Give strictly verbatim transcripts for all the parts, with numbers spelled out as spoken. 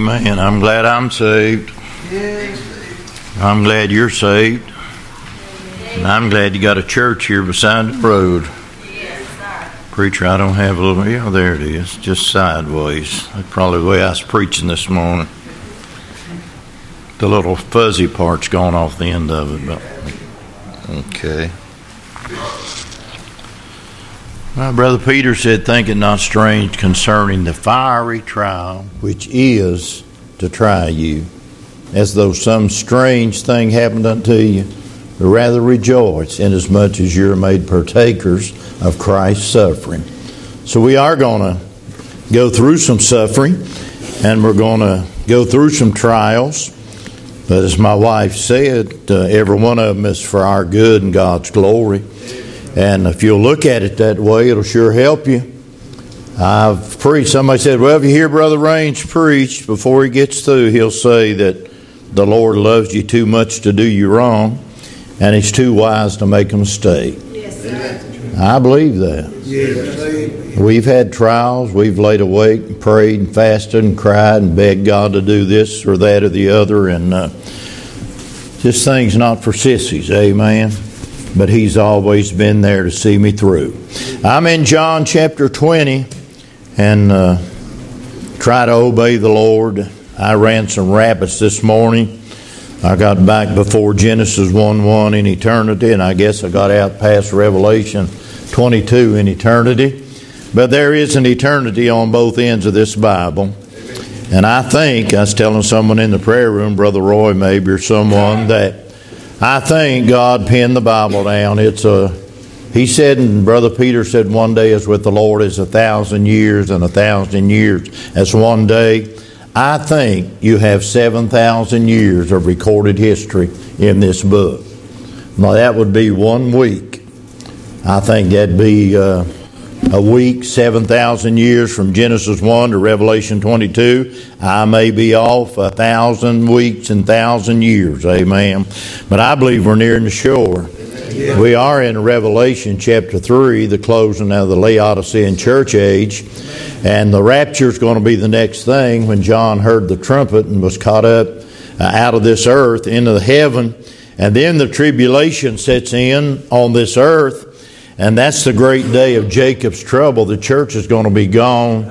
Amen. I'm glad I'm saved. I'm glad you're saved. And I'm glad you got a church here beside the road. Preacher, I don't have a little... Yeah, there it is. Just sideways. That's probably the way I was preaching this morning. The little fuzzy part's gone off the end of it. But okay. Well, Brother Peter said, "Think it not strange concerning the fiery trial which is to try you, as though some strange thing happened unto you, but rather rejoice, inasmuch as you're made partakers of Christ's suffering." So we are going to go through some suffering, and we're going to go through some trials. But as my wife said, uh, every one of them is for our good and God's glory. And if you'll look at it that way, it'll sure help you. I've preached. Somebody said, well, if you hear Brother Range preach, before he gets through, he'll say that the Lord loves you too much to do you wrong, and He's too wise to make a mistake. Yes, sir. I believe that. Yes. We've had trials. We've laid awake and prayed and fasted and cried and begged God to do this or that or the other. And uh, this thing's not for sissies. Amen. But He's always been there to see me through. I'm in John chapter twenty and uh, try to obey the Lord. I ran some rapids this morning. I got back before Genesis one one in eternity, and I guess I got out past Revelation twenty-two in eternity. But there is an eternity on both ends of this Bible. And I think, I was telling someone in the prayer room, Brother Roy maybe, or someone, that I think God penned the Bible down. It's a, he said, and Brother Peter said, one day is with the Lord is a thousand years, and a thousand years as one day. I think you have seven thousand years of recorded history in this book. Now that would be one week. I think that'd be uh, a week, seven thousand years from Genesis one to Revelation twenty-two. I may be off a thousand weeks and thousand years. Amen. But I believe we're nearing the shore. Yeah. We are in Revelation chapter three, the closing of the Laodicean church age. And the rapture is going to be the next thing when John heard the trumpet and was caught up uh, out of this earth into the heaven. And then the tribulation sets in on this earth. And that's the great day of Jacob's trouble. The church is going to be gone.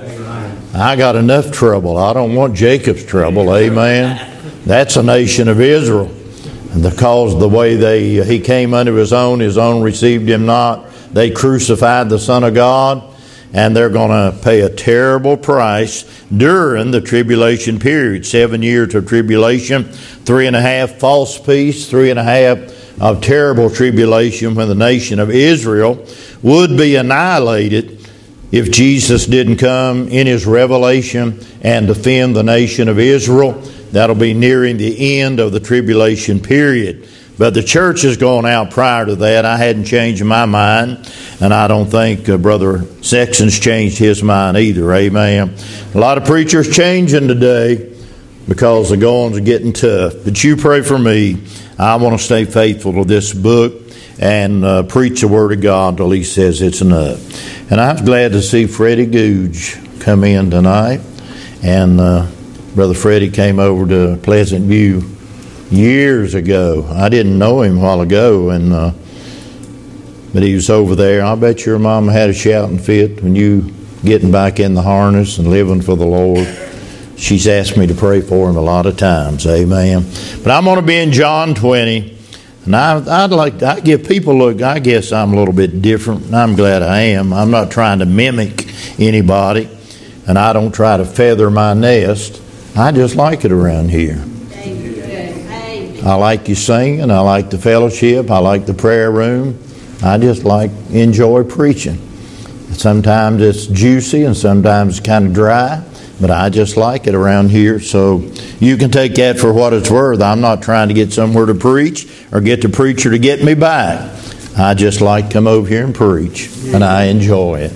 I got enough trouble. I don't want Jacob's trouble. Amen. That's a nation of Israel. And because of the way they he came unto his own, his own received him not. They crucified the Son of God. And they're going to pay a terrible price during the tribulation period. Seven years of tribulation, three and a half false peace, three and a half of terrible tribulation when the nation of Israel would be annihilated if Jesus didn't come in His revelation and defend the nation of Israel. That'll be nearing the end of the tribulation period. But the church has gone out prior to that. I hadn't changed my mind, and I don't think uh, Brother Sexton's changed his mind either. Amen. A lot of preachers changing today because the goings are getting tough. But you pray for me. I want to stay faithful to this book and uh, preach the Word of God till He says it's enough. And I'm glad to see Freddie Googe come in tonight. And uh, Brother Freddie came over to Pleasant View years ago. I didn't know him a while ago, and uh, but he was over there. I bet your mama had a shouting fit when you getting back in the harness and living for the Lord. She's asked me to pray for him a lot of times. Amen. But I'm going to be in John twenty, and I, I'd like to I give people look. I guess I'm a little bit different, and I'm glad I am. I'm not trying to mimic anybody, and I don't try to feather my nest. I just like it around here. I like you singing. I like the fellowship. I like the prayer room. I just like enjoy preaching. Sometimes it's juicy and sometimes it's kind of dry, but I just like it around here. So you can take that for what it's worth. I'm not trying to get somewhere to preach or get the preacher to get me back. I just like to come over here and preach, and I enjoy it.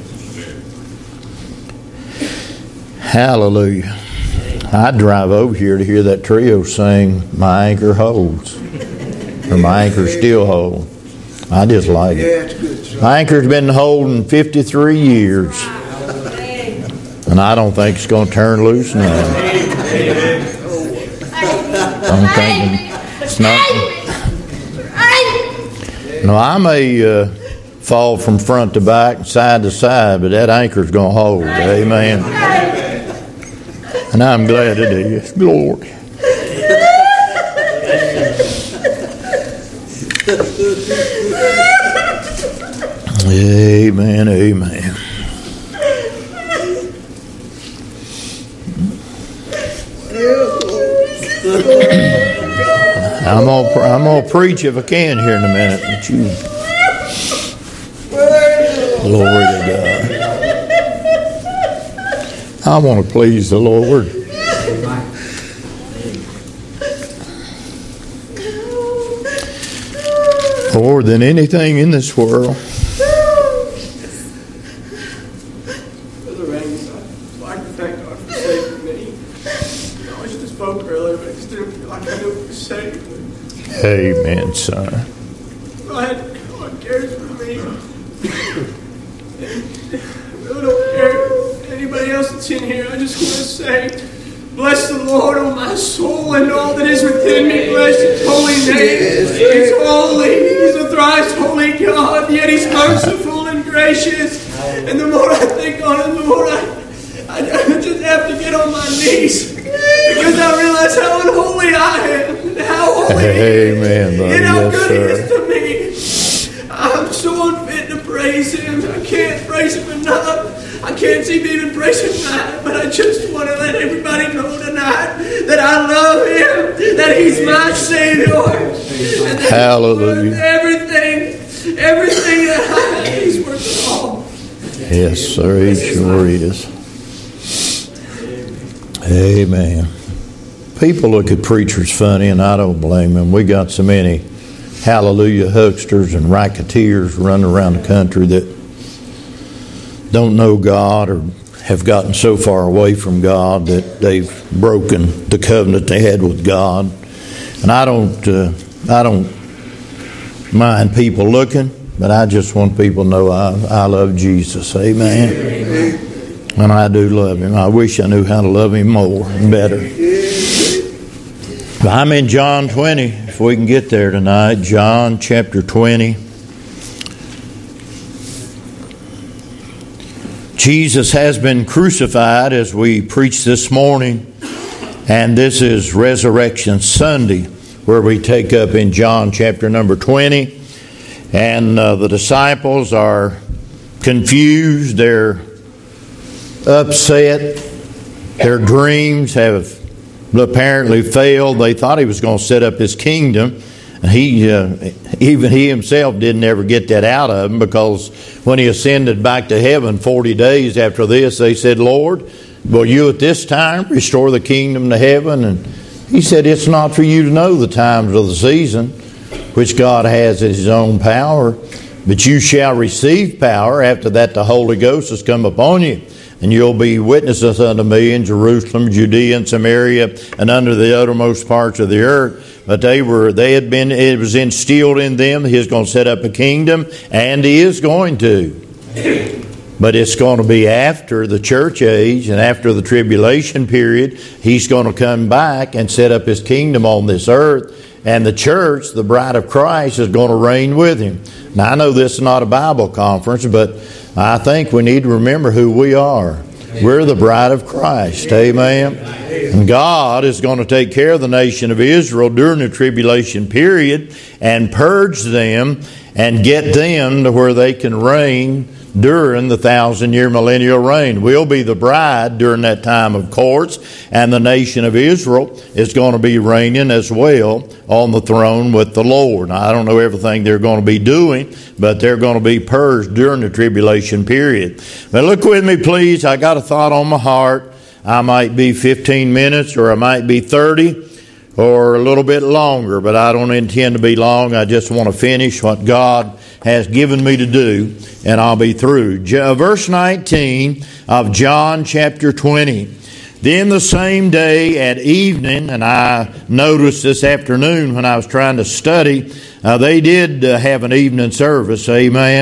Hallelujah. I'd drive over here to hear that trio sing "My Anchor Holds," or "My Anchor Still Holds." I just like it. My anchor's been holding fifty-three years, and I don't think it's going to turn loose now. I'm thinking it's not. No, I may uh, fall from front to back, side to side, but that anchor's going to hold. Amen. And I'm glad it is. Glory. Amen, amen. I'm gonna, I'm gonna preach if I can here in a minute, but you, glory to God. I want to please the Lord. More than anything in this world. Brother Rangus, I'd like to thank God for saving me. I always just spoke earlier, but I just didn't feel like I knew what to say. Amen, son. God, God cares for me. And I really don't care for anybody else that's in here. I just want to say, bless the Lord, oh my soul, and all that is within me. Bless His holy name. He's holy. He's a thrice holy God, yet He's merciful and gracious. And the more I think on Him, the more I, I, I just have to get on my knees. Because I realize how unholy I am. And how holy He is. Amen, buddy. And how Yes, good sir. He is to me. I'm so unfit to praise Him. I can't praise Him enough. I can't seem to even praise Him tonight, but I just want to let everybody know tonight that I love Him, that He's my Savior, and that Hallelujah. He's worth everything, everything that I have, He's worth it all. Yes, sir. He sure is. Amen. People look at preachers funny, and I don't blame them. We got so many hallelujah hucksters and racketeers running around the country that don't know God or have gotten so far away from God that they've broken the covenant they had with God. And I don't, uh, I don't mind people looking, but I just want people to know I, I love Jesus. Amen. Amen. And I do love Him. I wish I knew how to love Him more and better. But I'm in John twenty, if we can get there tonight. John chapter twenty. Jesus has been crucified, as we preached this morning, and this is Resurrection Sunday, where we take up in John chapter number twenty, and uh, the disciples are confused, they're upset, their dreams have apparently failed. They thought He was going to set up His kingdom. He, uh, even He Himself didn't ever get that out of Him, because when He ascended back to heaven forty days after this, they said, Lord, will You at this time restore the kingdom to heaven? And He said, it's not for you to know the times of the season, which God has in His own power, but you shall receive power. After that, the Holy Ghost has come upon you. And you'll be witnesses unto me in Jerusalem, Judea, and Samaria, and under the uttermost parts of the earth. But they were, they had been, it was instilled in them. He's going to set up a kingdom, and He is going to. But it's going to be after the church age and after the tribulation period. He's going to come back and set up His kingdom on this earth. And the church, the bride of Christ, is going to reign with Him. Now, I know this is not a Bible conference, but I think we need to remember who we are. We're the bride of Christ. Amen. And God is going to take care of the nation of Israel during the tribulation period and purge them and get them to where they can reign during the thousand-year millennial reign. We'll be the bride during that time, of course, and the nation of Israel is going to be reigning as well on the throne with the Lord. Now, I don't know everything they're going to be doing, but they're going to be purged during the tribulation period. But look with me, please. I got a thought on my heart. I might be fifteen minutes, or I might be thirty, or a little bit longer, but I don't intend to be long. I just want to finish what God has given me to do, and I'll be through. Verse nineteen of John chapter twenty. Then the same day at evening, and I noticed this afternoon when I was trying to study, uh, they did uh, have an evening service, amen.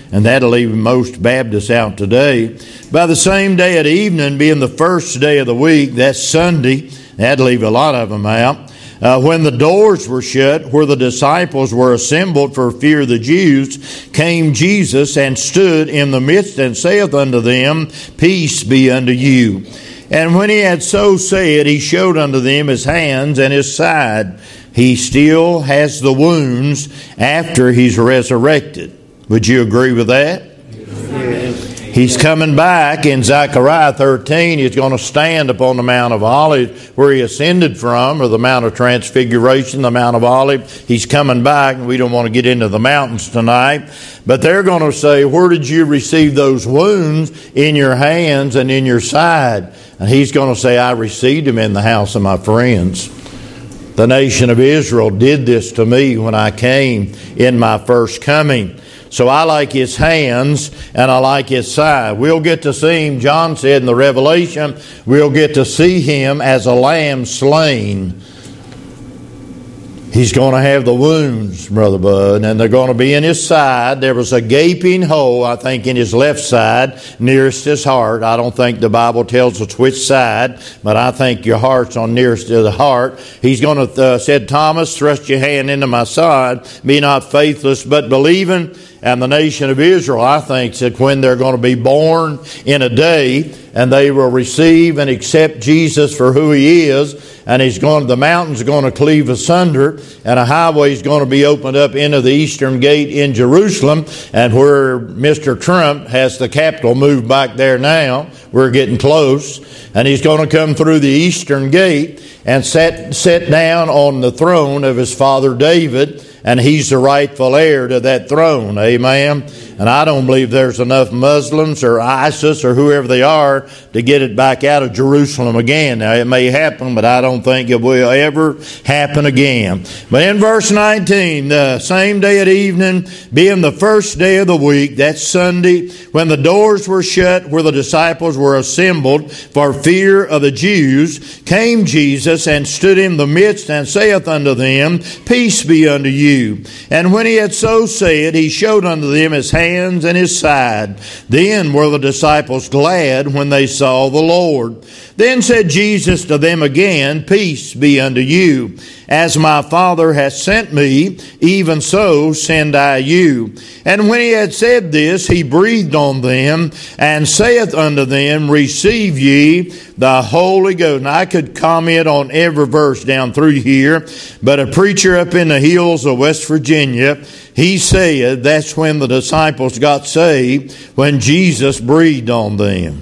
And that'll leave most Baptists out today. By the same day at evening, being the first day of the week, that's Sunday, that'll leave a lot of them out. Uh, when the doors were shut, where the disciples were assembled for fear of the Jews, came Jesus and stood in the midst and saith unto them, Peace be unto you. And when he had so said, he showed unto them his hands and his side. He still has the wounds after he's resurrected. Would you agree with that? Yes. He's coming back in Zechariah thirteen. He's going to stand upon the Mount of Olives where he ascended from, or the Mount of Transfiguration, the Mount of Olives. He's coming back, and we don't want to get into the mountains tonight. But they're going to say, where did you receive those wounds? In your hands and in your side. And he's going to say, I received them in the house of my friends. The nation of Israel did this to me when I came in my first coming. So I like his hands and I like his side. We'll get to see him, John said in the Revelation, we'll get to see him as a lamb slain. He's going to have the wounds, Brother Bud, and they're going to be in his side. There was a gaping hole, I think, in his left side, nearest his heart. I don't think the Bible tells us which side, but I think your heart's on nearest to the heart. He's going to, uh, said, Thomas, thrust your hand into my side, be not faithless, but believing. And the nation of Israel, I think, said when they're going to be born in a day, and they will receive and accept Jesus for who he is, and he's going, the mountains are going to cleave asunder, and a highway is going to be opened up into the eastern gate in Jerusalem, and where Mister Trump has the Capitol moved back there now, we're getting close, and he's going to come through the eastern gate and sit, sit down on the throne of his father David, and he's the rightful heir to that throne. Amen. And I don't believe there's enough Muslims or ISIS or whoever they are to get it back out of Jerusalem again. Now, it may happen, but I don't think it will ever happen again. But in verse nineteen, the same day at evening, being the first day of the week, that's Sunday, when the doors were shut, where the disciples were assembled for fear of the Jews, came Jesus and stood in the midst and saith unto them, Peace be unto you. And when he had so said, he showed unto them his hands and his side. Then were the disciples glad when they saw the Lord. Then said Jesus to them again, Peace be unto you. As my Father hath sent me, even so send I you. And when he had said this, he breathed on them, and saith unto them, Receive ye the Holy Ghost. Now, I could comment on every verse down through here, but a preacher up in the hills of West Virginia, he said that's when the disciples got saved, when Jesus breathed on them.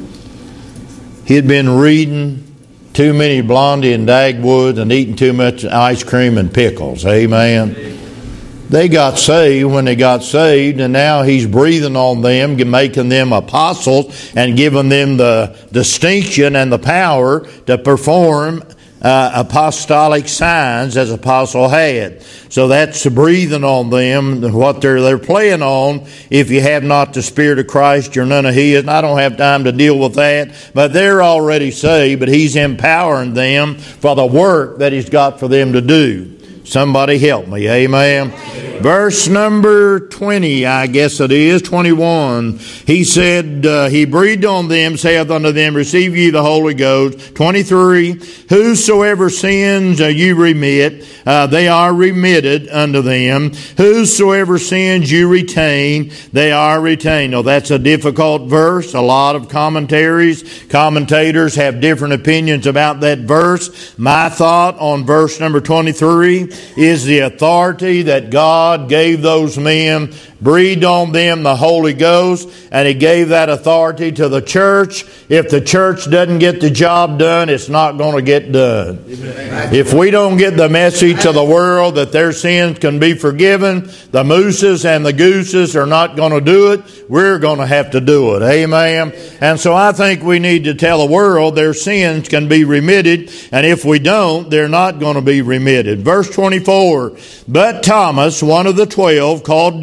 He had been reading too many Blondie and Dagwoods and eating too much ice cream and pickles. Amen. They got saved when they got saved, and now he's breathing on them, making them apostles and giving them the distinction and the power to perform uh, apostolic signs as apostle had. So that's breathing on them, what they're they're playing on. If you have not the Spirit of Christ, you're none of his. And I don't have time to deal with that, but they're already saved, but he's empowering them for the work that he's got for them to do. Somebody help me. Amen. Verse number twenty, I guess it is, twenty-one. He said, uh, he breathed on them, saith unto them, Receive ye the Holy Ghost. twenty-three, Whosoever sins uh, you remit, uh, they are remitted unto them. Whosoever sins you retain, they are retained. Now, that's a difficult verse. A lot of commentaries, commentators have different opinions about that verse. My thought on verse number twenty-three is the authority that God gave those men, breathed on them the Holy Ghost, and he gave that authority to the church. If the church doesn't get the job done, it's not going to get done. Amen. If we don't get the message to the world that their sins can be forgiven, the mooses and the gooses are not going to do it. We're going to have to do it. Amen. And so I think we need to tell the world their sins can be remitted, and if we don't, they're not going to be remitted. Verse twenty-four, But Thomas, one of the twelve, called Didymus,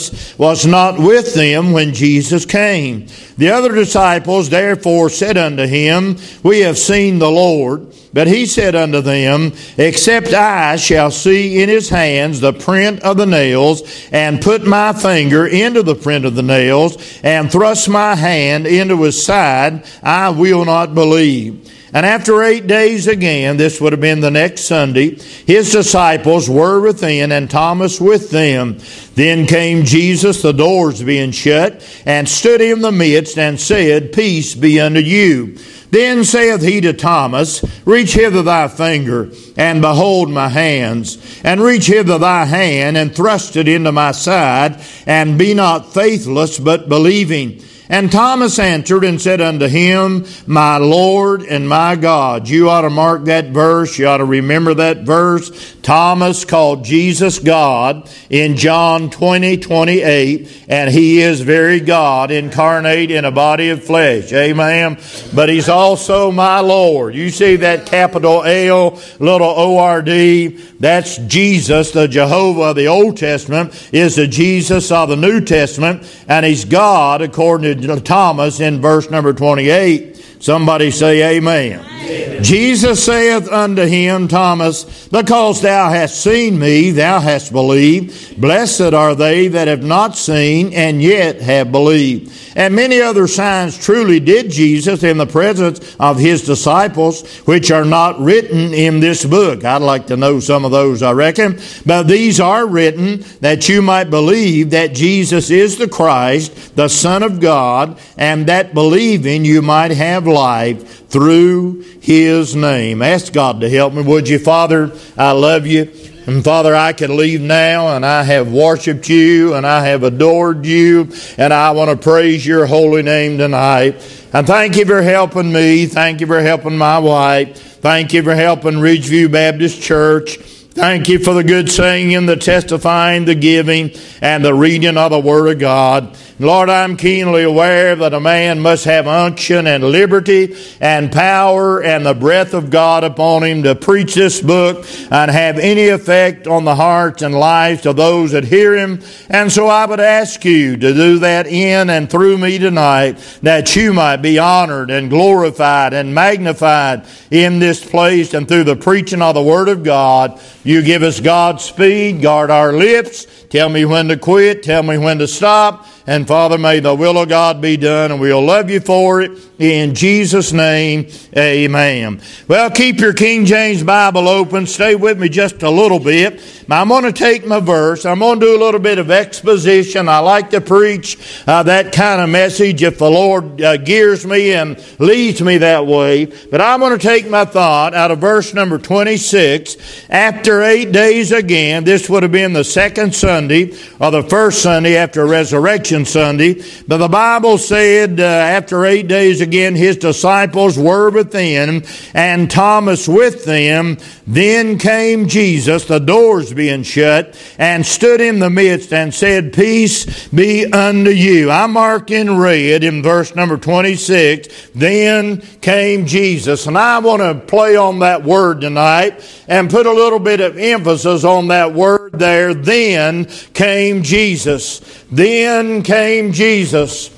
Thomas was not with them when Jesus came. The other disciples therefore said unto him, We have seen the Lord. But he said unto them, Except I shall see in his hands the print of the nails, and put my finger into the print of the nails, and thrust my hand into his side, I will not believe. And after eight days again, this would have been the next Sunday, his disciples were within, and Thomas with them. Then came Jesus, the doors being shut, and stood in the midst, and said, Peace be unto you. Then saith he to Thomas, Reach hither thy finger, and behold my hands, and reach hither thy hand, and thrust it into my side, and be not faithless, but believing. And Thomas answered and said unto him, My Lord and my God. You ought to mark that verse. You ought to remember that verse. Thomas called Jesus God in John twenty, twenty-eight, and he is very God incarnate in a body of flesh. Amen. But he's also my Lord. You see that capital L, little O R D? That's Jesus, the Jehovah of the Old Testament, is the Jesus of the New Testament, and he's God according to Thomas in verse number twenty-eight. Somebody say amen. Amen. Jesus saith unto him, Thomas, Because thou hast seen me, thou hast believed. Blessed are they that have not seen, and yet have believed. And many other signs truly did Jesus in the presence of his disciples, which are not written in this book. I'd like to know some of those, I reckon. But these are written that you might believe that Jesus is the Christ, the Son of God, and that believing you might have life through his name. Ask God to help me, would you? Father, I love you. And Father, I can leave now, and I have worshiped you, and I have adored you, and I want to praise your holy name tonight. And thank you for helping me. Thank you for helping my wife. Thank you for helping Ridgeview Baptist Church. Thank you for the good singing, the testifying, the giving, and the reading of the Word of God. Lord, I'm keenly aware that a man must have unction and liberty and power and the breath of God upon him to preach this book and have any effect on the hearts and lives of those that hear him. And so I would ask you to do that in and through me tonight, that you might be honored and glorified and magnified in this place and through the preaching of the Word of God. You give us Godspeed, guard our lips, tell me when to quit, tell me when to stop. And Father, may the will of God be done, and we'll love you for it. In Jesus' name, amen. Well, keep your King James Bible open. Stay with me just a little bit. Now, I'm going to take my verse. I'm going to do a little bit of exposition. I like to preach uh, that kind of message if the Lord uh, gears me and leads me that way. But I'm going to take my thought out of verse number twenty-six. After eight days again, this would have been the second Sunday, or the first Sunday after Resurrection Sunday. But the Bible said uh, after eight days again, his disciples were within, and Thomas with them. Then came Jesus, the doors being shut, and stood in the midst and said, Peace be unto you. I marked in red in verse number twenty-six, then came Jesus. And I want to play on that word tonight and put a little bit of emphasis on that word there. Then came Jesus. Then came Jesus.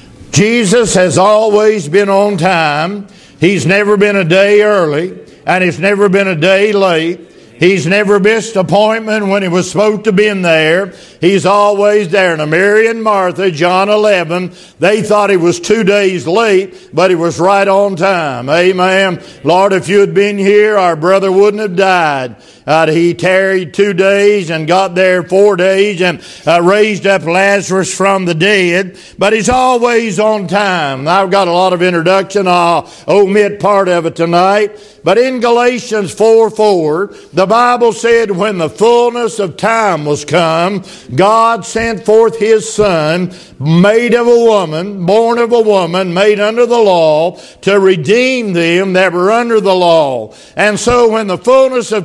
Jesus has always been on time. He's never been a day early, and he's never been a day late. He's never missed an appointment when he was supposed to be in there. He's always there. Now, Mary and Martha, John eleven, they thought he was two days late, but he was right on time. Amen. Lord, if you had been here, our brother wouldn't have died. Uh, he tarried two days and got there four days and uh, raised up Lazarus from the dead. But he's always on time. I've got a lot of introduction. I'll omit part of it tonight. But in Galatians four four, the Bible said, when the fullness of time was come, God sent forth his Son, made of a woman, born of a woman, made under the law, to redeem them that were under the law. And so when the fullness of time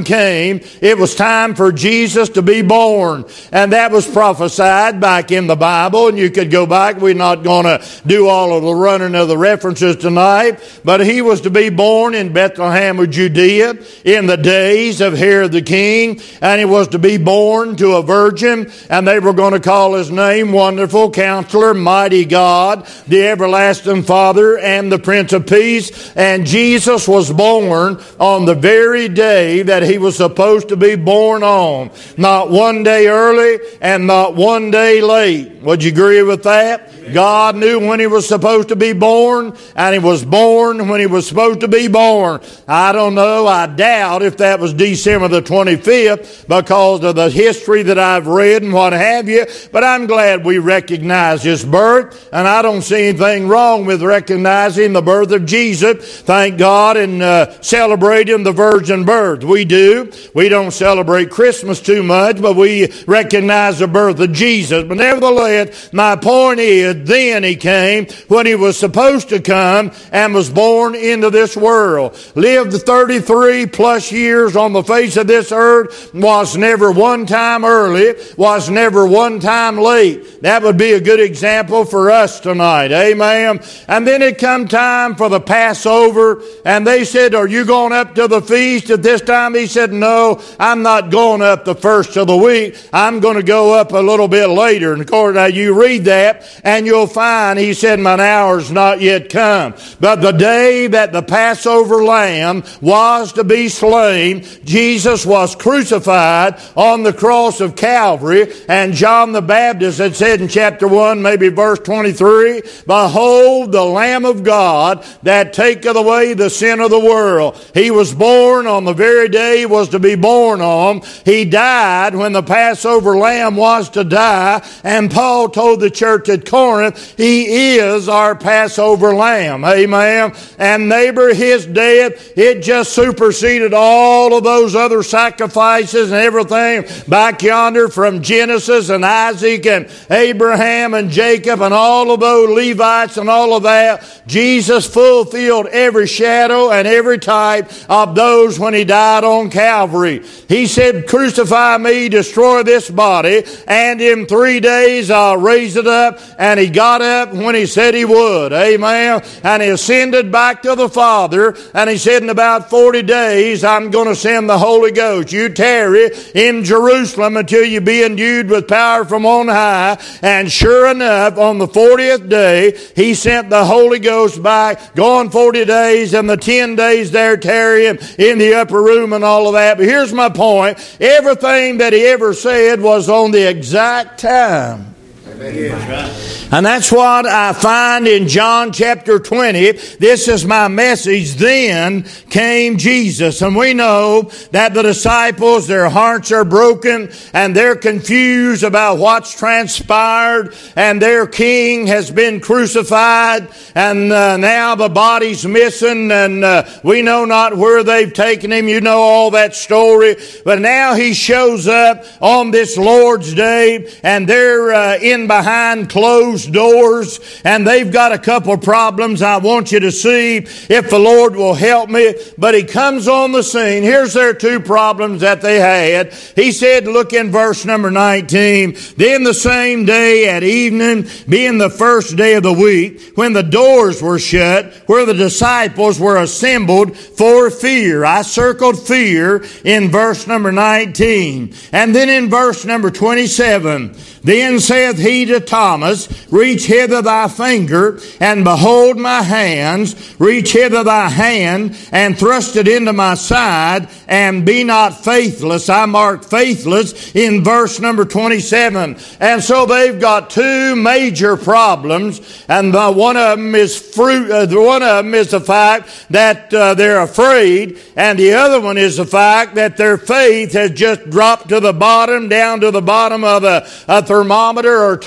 came, it was time for Jesus to be born. And that was prophesied back in the Bible, and you could go back. We're not going to do all of the running of the references tonight, but he was to be born in Bethlehem of Judea in the days of Herod the king, and he was to be born to a virgin, and they were going to call his name Wonderful Counselor, Mighty God, the Everlasting Father, and the Prince of Peace. And Jesus was born on the very day that he was supposed to be born on. Not one day early and not one day late. Would you agree with that? God knew when he was supposed to be born, and he was born when he was supposed to be born. I don't know, I doubt if that was December the twenty-fifth because of the history that I've read and what have you, but I'm glad we recognize his birth, and I don't see anything wrong with recognizing the birth of Jesus, thank God, and uh, celebrating the virgin birth. We do. We don't celebrate Christmas too much, but we recognize the birth of Jesus. But nevertheless, my point is, then he came when he was supposed to come and was born into this world. Lived thirty-three plus years on the face of this earth, was never one time early, was never one time late. That would be a good example for us tonight. Amen. And then it come time for the Passover, and they said, are you going up to the feast at this time? He said, no, I'm not going up the first of the week. I'm going to go up a little bit later. And of course, now you read that, and you'll find, he said, mine hour's not yet come. But the day that the Passover lamb was to be slain, Jesus was crucified on the cross of Calvary, and John the Baptist had said in chapter one, maybe verse twenty-three, behold the Lamb of God that taketh away the sin of the world. He was born on the very day he was to be born on. He died when the Passover lamb was to die, and Paul told the church at Corinth, he is our Passover lamb. Amen. And neighbor, his death, it just superseded all of those other sacrifices and everything back yonder from Genesis and Isaac and Abraham and Jacob and all of those Levites and all of that. Jesus fulfilled every shadow and every type of those when he died on Calvary. He said, crucify me, destroy this body, and in three days I'll raise it up. And he got up when he said he would. Amen. And he ascended back to the Father, and he said, in about forty days I'm going to send the Holy Ghost. You tarry in Jerusalem until you be endued with power from on high. And sure enough, on the fortieth day, he sent the Holy Ghost back, going forty days, and the ten days there tarrying in the upper room and all of that. But here's my point. Everything that he ever said was on the exact time. And that's what I find in John chapter twenty. This is my message. Then came Jesus. And we know that the disciples, their hearts are broken and they're confused about what's transpired. And their king has been crucified. And uh, now the body's missing. And uh, we know not where they've taken him. You know all that story. But now he shows up on this Lord's Day. And they're uh, in behind closed doors, and they've got a couple of problems I want you to see if the Lord will help me. But he comes on the scene. Here's their two problems that they had. He said, look in verse number nineteen, then the same day at evening, being the first day of the week, when the doors were shut, where the disciples were assembled for fear. I circled fear in verse number nineteen. And then in verse number twenty-seven, then saith he to Thomas, reach hither thy finger, and behold my hands. Reach hither thy hand, and thrust it into my side, and be not faithless. I mark faithless in verse number twenty-seven. And so they've got two major problems, and the, one of them is fruit. Uh, one of them is the fact that uh, they're afraid, and the other one is the fact that their faith has just dropped to the bottom, down to the bottom of a, a thermometer or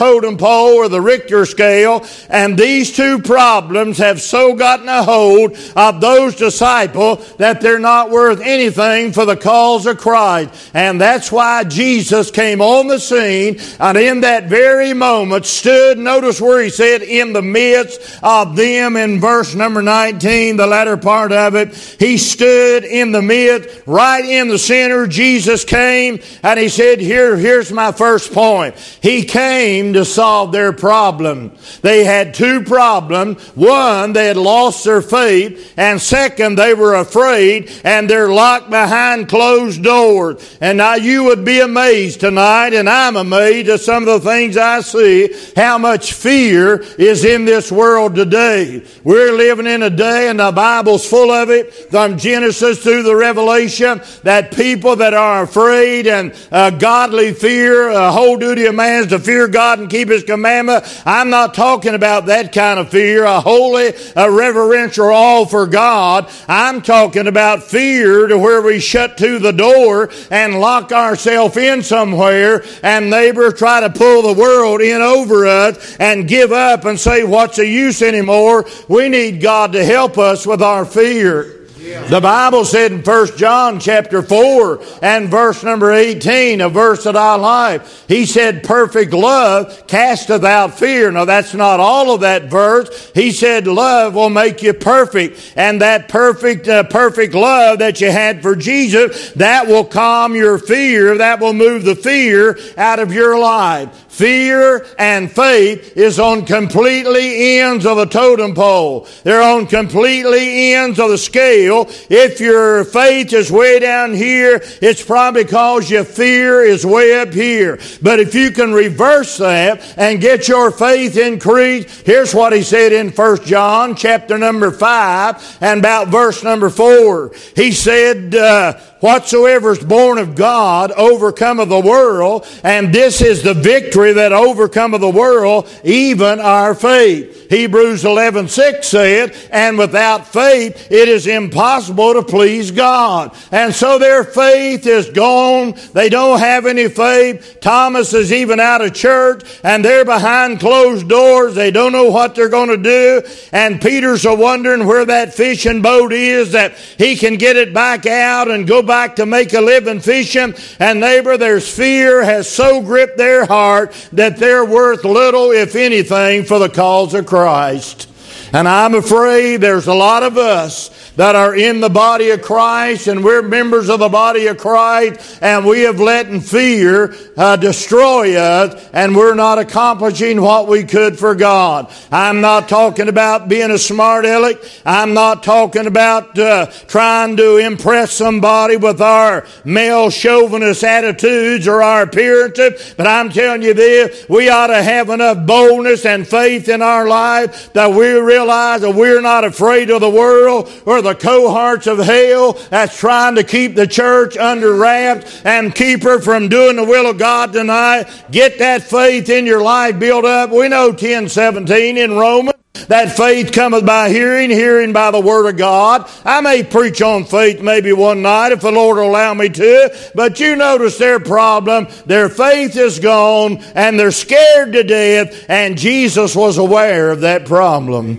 totem pole or the Richter scale, and these two problems have so gotten a hold of those disciples that they're not worth anything for the cause of Christ. And that's why Jesus came on the scene, and in that very moment stood, notice where he said, in the midst of them in verse number nineteen, the latter part of it. He stood in the midst, right in the center. Jesus came, and he said, Here, here's my first point. He came to solve their problem. They had two problems. One, they had lost their faith, and second, they were afraid, and they're locked behind closed doors. And now you would be amazed tonight, and I'm amazed at some of the things I see, how much fear is in this world today. We're living in a day, and the Bible's full of it, from Genesis through the Revelation, that people that are afraid and uh, godly fear, a whole duty of man is to fear God and keep His commandment. I'm not talking about that kind of fear, a holy, a reverential awe for God. I'm talking about fear to where we shut to the door and lock ourselves in somewhere, and neighbors try to pull the world in over us and give up and say, what's the use anymore? We need God to help us with our fear. The Bible said in First John chapter four and verse number eighteen, a verse that I like, he said, perfect love casteth out fear. Now that's not all of that verse. He said love will make you perfect. And that perfect, uh, perfect love that you had for Jesus, that will calm your fear. That will move the fear out of your life. Fear and faith is on completely ends of a totem pole. They're on completely ends of the scale. If your faith is way down here, it's probably because your fear is way up here. But if you can reverse that and get your faith increased, here's what he said in First John chapter number five and about verse number four. He said, uh, whatsoever is born of God overcometh the world, and this is the victory that overcometh the world, even our faith. Hebrews eleven six said, and without faith it is impossible to please God. And so their faith is gone. They don't have any faith. Thomas is even out of church, and they're behind closed doors. They don't know what they're going to do. And Peter's a wondering where that fishing boat is, that he can get it back out and go back to make a living fishing. And neighbor, there's fear has so gripped their heart that they're worth little, if anything, for the cause of Christ. Christ. And I'm afraid there's a lot of us that are in the body of Christ, and we're members of the body of Christ, and we have let fear uh, destroy us, and we're not accomplishing what we could for God. I'm not talking about being a smart aleck. I'm not talking about uh, trying to impress somebody with our male chauvinist attitudes or our appearances, but I'm telling you this, we ought to have enough boldness and faith in our life that we realize that we're not afraid of the world or the cohorts of hell that's trying to keep the church under wraps and keep her from doing the will of God tonight. Get that faith in your life built up. We know ten seventeen in Romans, that faith cometh by hearing, hearing by the Word of God. I may preach on faith maybe one night if the Lord will allow me to, but you notice their problem. Their faith is gone, and they're scared to death, and Jesus was aware of that problem.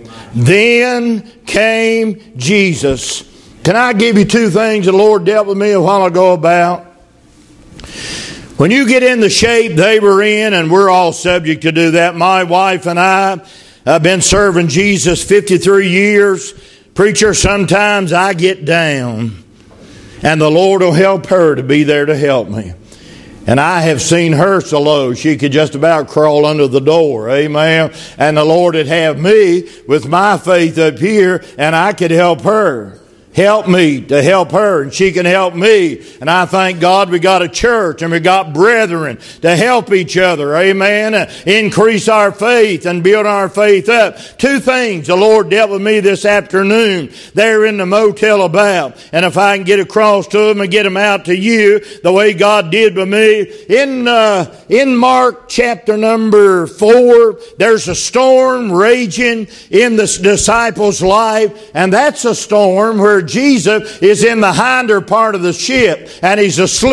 Then came Jesus. Can I give you two things the Lord dealt with me a while ago about? When you get in the shape they were in, and we're all subject to do that, my wife and I, I've been serving Jesus fifty-three years. Preacher, sometimes I get down, and the Lord will help her to be there to help me. And I have seen her so low she could just about crawl under the door. Amen. And the Lord would have me with my faith up here, and I could help her. Help me to help her, and she can help me. And I thank God we got a church and we got brethren to help each other. Amen. Uh, increase our faith and build our faith up. Two things the Lord dealt with me this afternoon there in the motel about. And if I can get across to them and get them out to you the way God did with me. In, uh, in Mark chapter number four, there's a storm raging in the disciples' life. And that's a storm where Jesus is in the hinder part of the ship and he's asleep.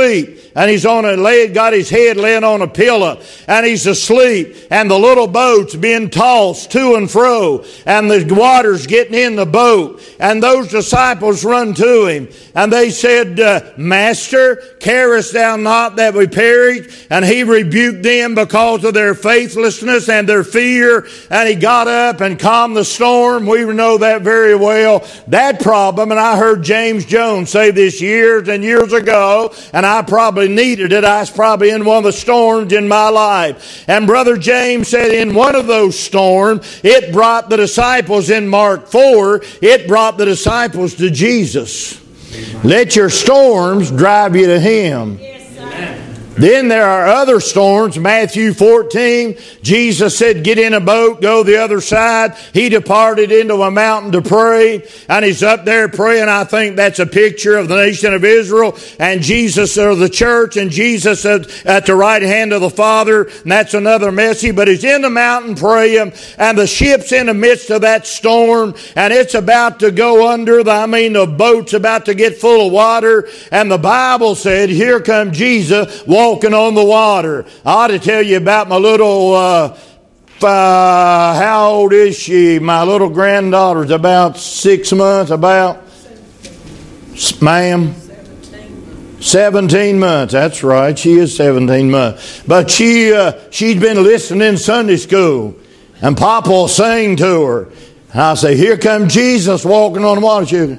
and he's on a laid, got his head laying on a pillow, and he's asleep, and the little boat's being tossed to and fro, and the water's getting in the boat, and those disciples run to him, and they said, uh, Master, carest thou not that we perish? And he rebuked them because of their faithlessness and their fear, and he got up and calmed the storm. We know that very well. That problem, and I heard James Jones say this years and years ago, and I probably needed it. I was probably in one of the storms in my life. And Brother James said in one of those storms, it brought the disciples in Mark four, it brought the disciples to Jesus. Let your storms drive you to Him. Then there are other storms. Matthew fourteen, Jesus said, get in a boat, go the other side. He departed into a mountain to pray, and he's up there praying. I think that's a picture of the nation of Israel, and Jesus, or the church, and Jesus at, at the right hand of the Father, and that's another message. But he's in the mountain praying, and the ship's in the midst of that storm, and it's about to go under. The, I mean, the boat's about to get full of water, and the Bible said, here come Jesus walking on the water. I ought to tell you about my little, uh, uh, how old is she? My little granddaughter's about six months, about, ma'am? seventeen months, that's right. She is seventeen months. But she, uh, she'd been listening in Sunday school, and Papa will sing to her. And I say, here come Jesus walking on the water. She,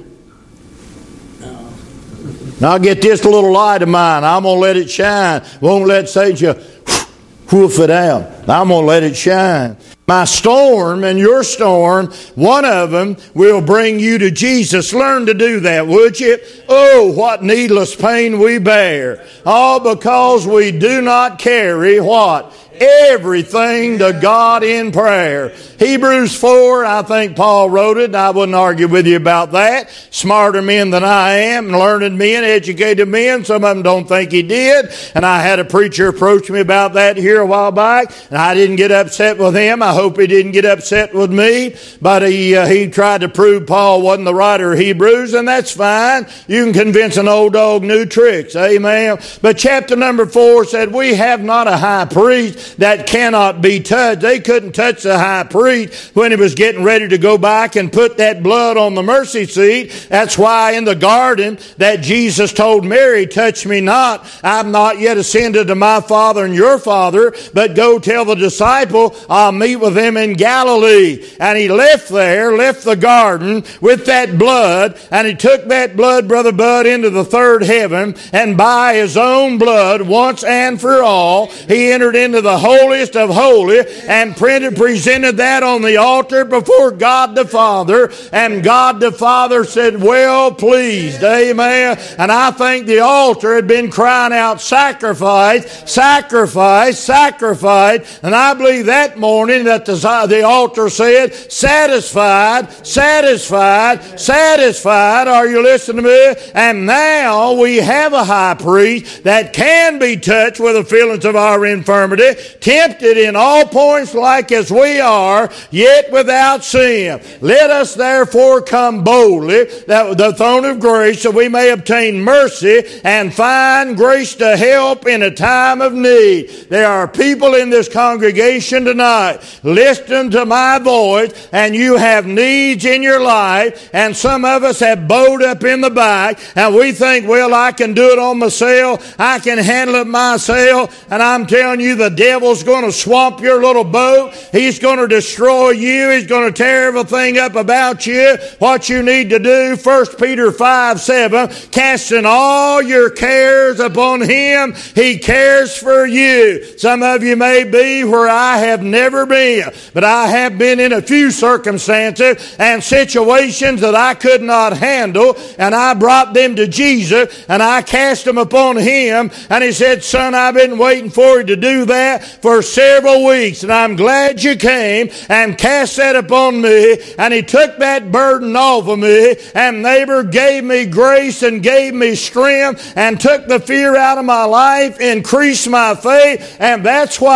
now I'll get this little light of mine. I'm going to let it shine. Won't let Satan whoof it out. I'm going to let it shine. My storm and your storm, one of them will bring you to Jesus. Learn to do that, would you? Oh, what needless pain we bear. All because we do not carry what? Everything to God in prayer. Hebrews four, I think Paul wrote it, and I wouldn't argue with you about that. Smarter men than I am, learned men, educated men. Some of them don't think he did. And I had a preacher approach me about that here a while back, and I didn't get upset with him. I hope he didn't get upset with me. But he uh, he tried to prove Paul wasn't the writer of Hebrews, and that's fine. You can convince an old dog new tricks. Amen. But chapter number four said, we have not a high priest that cannot be touched. They couldn't touch the high priest when he was getting ready to go back and put that blood on the mercy seat. That's why in the garden that Jesus told Mary, touch me not. I'm not yet ascended to my Father and your Father, but go tell the disciple I'll meet with them in Galilee. And he left there, left the garden with that blood, and he took that blood, Brother Bud, into the third heaven, and by his own blood, once and for all, he entered into the holiest of holy and printed, presented that on the altar before God the Father, and God the Father said, well pleased. Amen. And I think the altar had been crying out, sacrifice, sacrifice, sacrifice. And I believe that morning that the, the altar said, satisfied, satisfied, satisfied. Are you listening to me? And now we have a high priest that can be touched with the feelings of our infirmity, tempted in all points like as we are, yet without sin. Let us therefore come boldly to the throne of grace, so we may obtain mercy and find grace to help in a time of need. There are people in this congregation tonight listening to my voice, and you have needs in your life, and some of us have bowed up in the back, and we think, well, I can do it on myself, I can handle it myself, and I'm telling you, the devil's going to swamp your little boat. He's going to destroy you. He's going to tear everything up about you. What you need to do, First Peter five seven, casting all your cares upon Him, He cares for you. Some of you may be where I have never been, but I have been in a few circumstances and situations that I could not handle, and I brought them to Jesus, and I cast them upon Him, and He said, son, I've been waiting for you to do that for several weeks, and I'm glad you came and cast that upon me. And He took that burden off of me, and neighbor gave me grace and gave me strength and took the fear out of my life, increased my faith, and that's why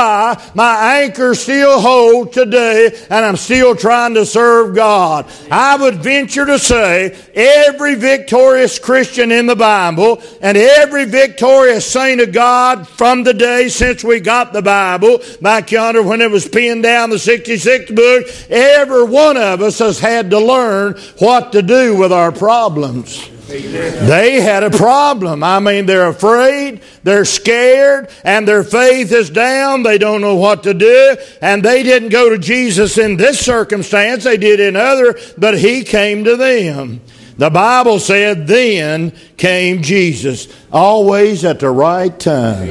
my anchor still holds today, and I'm still trying to serve God. I would venture to say every victorious Christian in the Bible and every victorious saint of God from the day since we got the Bible, back yonder when it was pinned down, the sixty-sixth book, every one of us has had to learn what to do with our problems. They had a problem. I mean, they're afraid, they're scared, and their faith is down. They don't know what to do. And they didn't go to Jesus in this circumstance. They did in other, but He came to them. The Bible said, then came Jesus, always at the right time.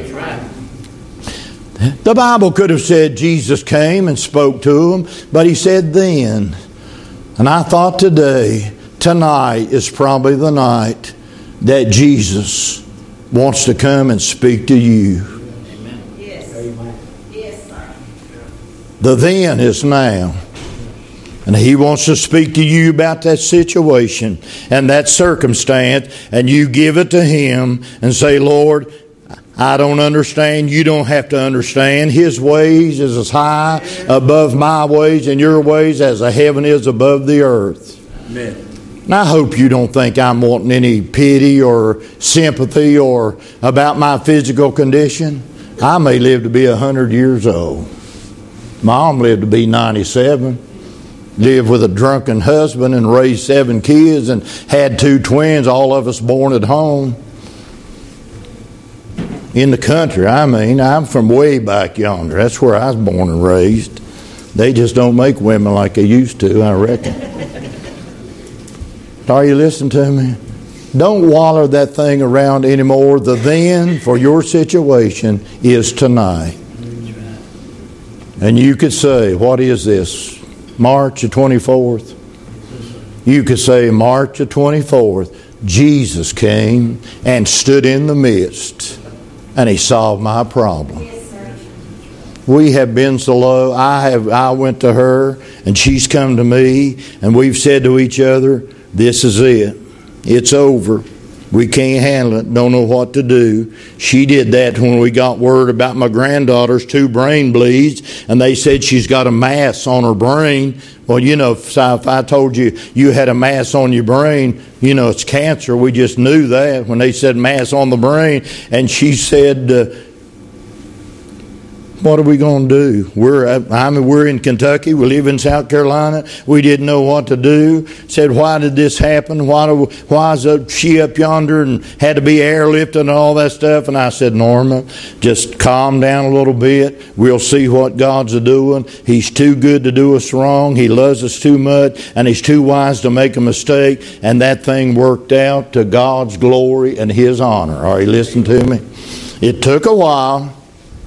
The Bible could have said Jesus came and spoke to them, but He said then. And I thought today, tonight is probably the night that Jesus wants to come and speak to you. Amen. Yes. Amen. Yes, sir. The then is now. And He wants to speak to you about that situation and that circumstance, and you give it to Him and say, Lord, I don't understand. You don't have to understand. His ways is as high above my ways, and your ways as the heaven is above the earth. Amen. And I hope you don't think I'm wanting any pity or sympathy or about my physical condition. I may live to be a hundred years old. Mom lived to be ninety-seven. Lived with a drunken husband and raised seven kids and had two twins, all of us born at home. In the country, I mean. I'm from way back yonder. That's where I was born and raised. They just don't make women like they used to, I reckon. Are you listening to me? Don't waller that thing around anymore. The then for your situation is tonight. And you could say, what is this? March the twenty-fourth? You could say March the twenty-fourth, Jesus came and stood in the midst and He solved my problem. We have been so low. I have. I went to her and she's come to me, and we've said to each other, this is it. It's over. We can't handle it. Don't know what to do. She did that when we got word about my granddaughter's two brain bleeds, and they said she's got a mass on her brain. Well, you know, if I told you you had a mass on your brain, you know, it's cancer. We just knew that when they said mass on the brain. And she said, uh, what are we going to do? We're I mean, we're in Kentucky. We live in South Carolina. We didn't know what to do. Said, why did this happen? Why do, why is she up yonder and had to be airlifted and all that stuff? And I said, Norma, just calm down a little bit. We'll see what God's doing. He's too good to do us wrong. He loves us too much, and He's too wise to make a mistake. And that thing worked out to God's glory and His honor. Are you listening to me? It took a while.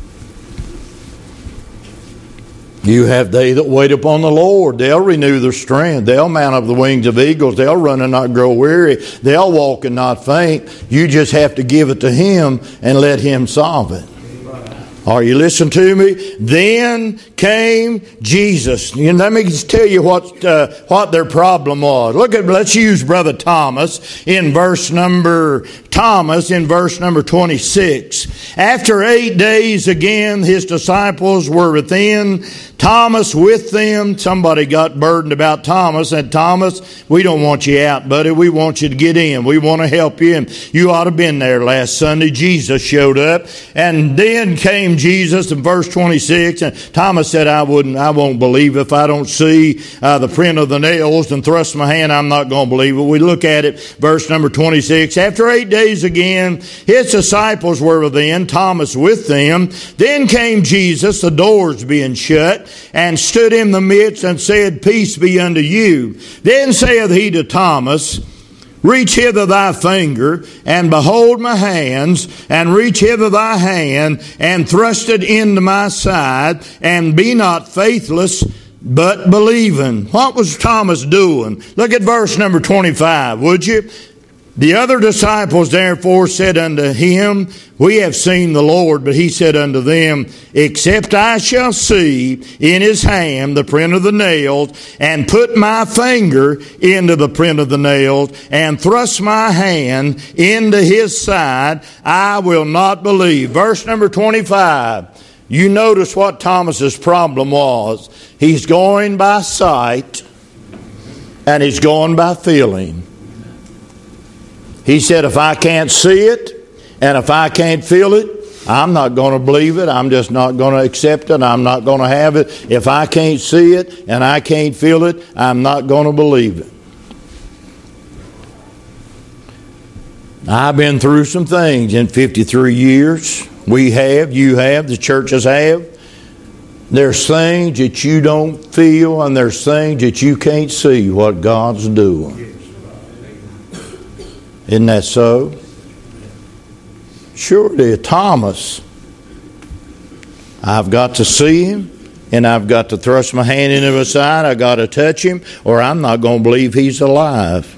You have they that wait upon the Lord. They'll renew their strength. They'll mount up the wings of eagles. They'll run and not grow weary. They'll walk and not faint. You just have to give it to Him and let Him solve it. Are you listening to me? Then came Jesus. You know, let me just tell you what uh, what their problem was. Look at, let's use Brother Thomas in verse number Thomas in verse number twenty-six. After eight days again, His disciples were within. Thomas with them. Somebody got burdened about Thomas and Thomas, we don't want you out, buddy. We want you to get in. We want to help you. And you ought to have been there last Sunday. Jesus showed up, and then came Jesus in verse twenty-six, and Thomas said, I wouldn't, I won't believe if I don't see uh, the print of the nails and thrust my hand. I'm not going to believe it. We look at it, verse number twenty-six. After eight days again, His disciples were within, Thomas with them. Then came Jesus, the doors being shut, and stood in the midst and said, Peace be unto you. Then saith He to Thomas, Reach hither thy finger, and behold my hands, and reach hither thy hand, and thrust it into my side, and be not faithless, but believing. What was Thomas doing? Look at verse number twenty-five, would you? The other disciples therefore said unto Him, We have seen the Lord. But He said unto them, Except I shall see in His hand the print of the nails, and put my finger into the print of the nails, and thrust my hand into His side, I will not believe. Verse number twenty-five. You notice what Thomas's problem was. He's going by sight and he's going by feeling. He said, if I can't see it and if I can't feel it, I'm not going to believe it. I'm just not going to accept it. I'm not going to have it. If I can't see it and I can't feel it, I'm not going to believe it. I've been through some things in fifty-three years. We have, you have, the churches have. There's things that you don't feel and there's things that you can't see what God's doing. Isn't that so? Surely Thomas, I've got to see him and I've got to thrust my hand into his side. I've got to touch him or I'm not going to believe he's alive.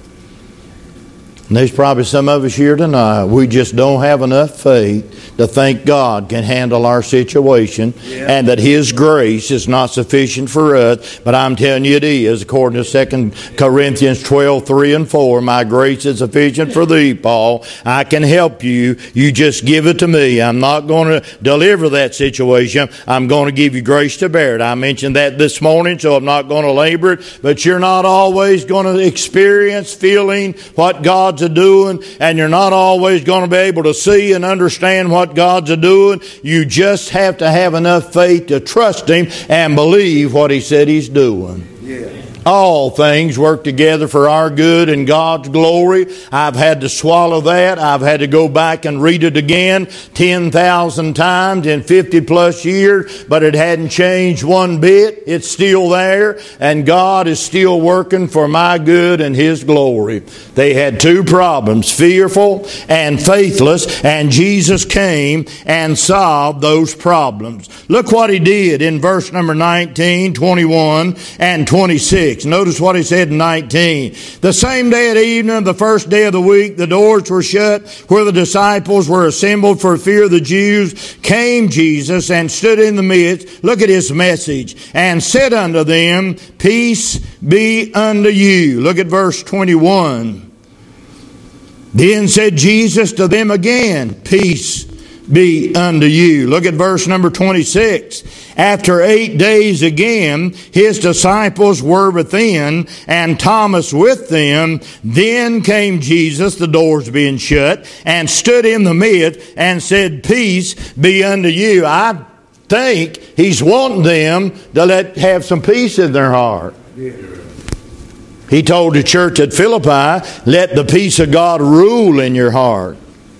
And there's probably some of us here tonight, we just don't have enough faith to think God can handle our situation yeah. and that His grace is not sufficient for us. But I'm telling you it is, according to Second Corinthians twelve, three and four. My grace is sufficient for thee, Paul. I can help you. You just give it to me. I'm not going to deliver that situation. I'm going to give you grace to bear it. I mentioned that this morning, so I'm not going to labor it. But you're not always going to experience feeling what God's a doing, and you're not always going to be able to see and understand what God's a doing. You just have to have enough faith to trust Him and believe what He said He's doing. Yeah. All things work together for our good and God's glory. I've had to swallow that. I've had to go back and read it again ten thousand times in fifty plus years, but it hadn't changed one bit. It's still there, and God is still working for my good and His glory. They had two problems, fearful and faithless, and Jesus came and solved those problems. Look what He did in verse number nineteen, twenty-one, and twenty-six. Notice what He said in nineteen. The same day at evening, the first day of the week, the doors were shut where the disciples were assembled for fear of the Jews. Came Jesus and stood in the midst. Look at His message. And said unto them, peace be unto you. Look at verse twenty-one. Then said Jesus to them again, peace be unto you. Look at verse number twenty-six. After eight days again, His disciples were within, and Thomas with them. Then came Jesus, the doors being shut, and stood in the midst, and said, peace be unto you. I think He's wanting them to let have some peace in their heart. Yeah. He told the church at Philippi, let the peace of God rule in your heart.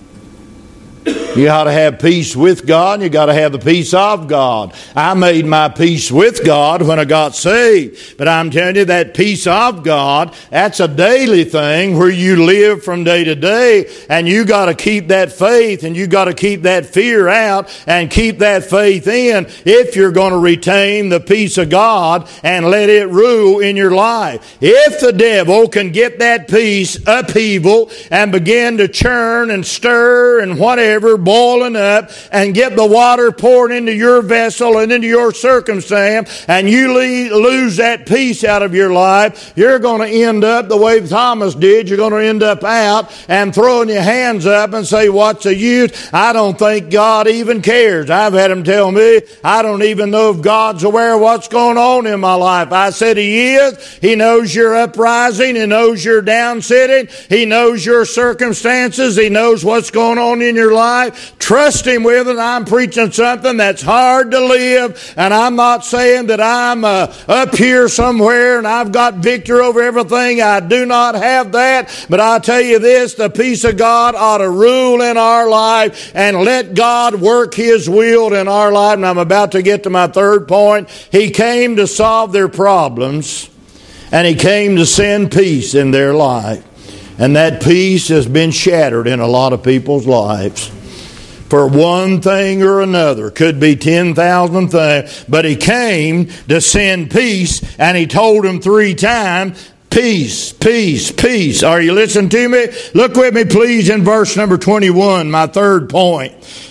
You ought to have peace with God, and you got to have the peace of God. I made my peace with God when I got saved. But I'm telling you, that peace of God, that's a daily thing where you live from day to day, and you got to keep that faith, and you got to keep that fear out, and keep that faith in if you're going to retain the peace of God and let it rule in your life. If the devil can get that peace upheaval and begin to churn and stir and whatever, boiling up, and get the water poured into your vessel and into your circumstance, and you lose that peace out of your life, you're going to end up the way Thomas did. You're going to end up out and throwing your hands up and say, what's the use? I don't think God even cares. I've had him tell me, I don't even know if God's aware of what's going on in my life. I said He is. He knows your uprising. He knows your down sitting. He knows your circumstances. He knows what's going on in your life. Trust Him with it. I'm preaching something that's hard to live, and I'm not saying that I'm uh, up here somewhere and I've got victory over everything. I do not have that, but I'll tell you this, the peace of God ought to rule in our life, and let God work His will in our life. And I'm about to get to my third point. He came to solve their problems, and He came to send peace in their life. And that peace has been shattered in a lot of people's lives. For one thing or another. Could be ten thousand things. But He came to send peace, and He told them three times, peace, peace, peace. Are you listening to me? Look with me, please, in verse number twenty-one, my third point.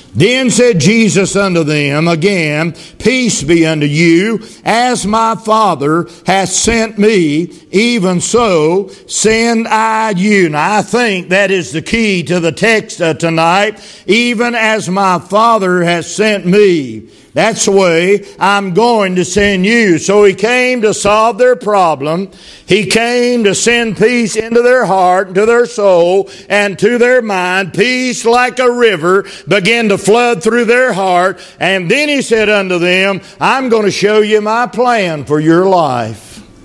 Then said Jesus unto them again, Peace be unto you. As my Father hath sent me, even so send I you. Now I think that is the key to the text uh, tonight. Even as my Father has sent me. That's the way I'm going to send you. So he came to solve their problem. He came to send peace into their heart, into their soul, and to their mind. Peace like a river began to flood through their heart. And then he said unto them, I'm going to show you my plan for your life.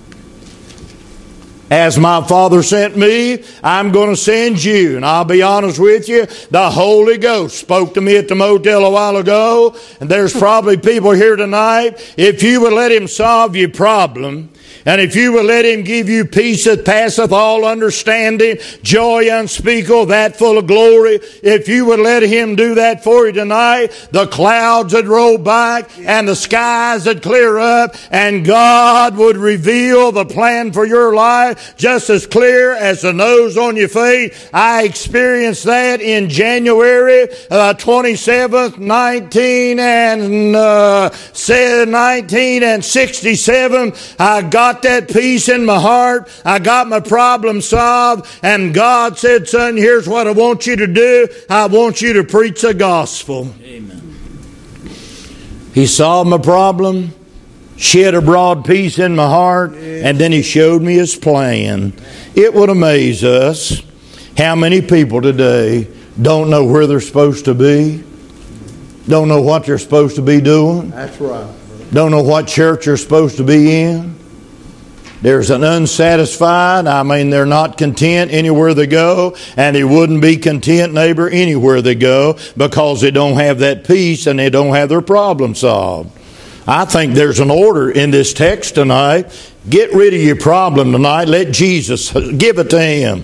As my Father sent me, I'm going to send you. And I'll be honest with you, the Holy Ghost spoke to me at the motel a while ago. And there's probably people here tonight, if you would let Him solve your problem, and if you would let Him give you peace that passeth all understanding, joy unspeakable, that full of glory, if you would let Him do that for you tonight, the clouds would roll back and the skies would clear up and God would reveal the plan for your life just as clear as the nose on your face. I experienced that in January uh, twenty-seventh, nineteen and uh, nineteen and sixty-seven. I got that peace in my heart. I got my problem solved. And God said, son, here's what I want you to do. I want you to preach the gospel. Amen. He solved my problem, shed a broad peace in my heart, and then He showed me His plan. It would amaze us how many people today don't know where they're supposed to be, don't know what they're supposed to be doing. That's right. Don't know what church they're supposed to be in. There's an unsatisfied, I mean, they're not content anywhere they go, and they wouldn't be content, neighbor, anywhere they go, because they don't have that peace and they don't have their problem solved. I think there's an order in this text tonight. Get rid of your problem tonight. Let Jesus give it to Him.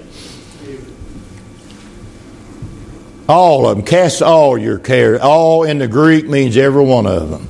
All of them. Cast all your care. All in the Greek means every one of them.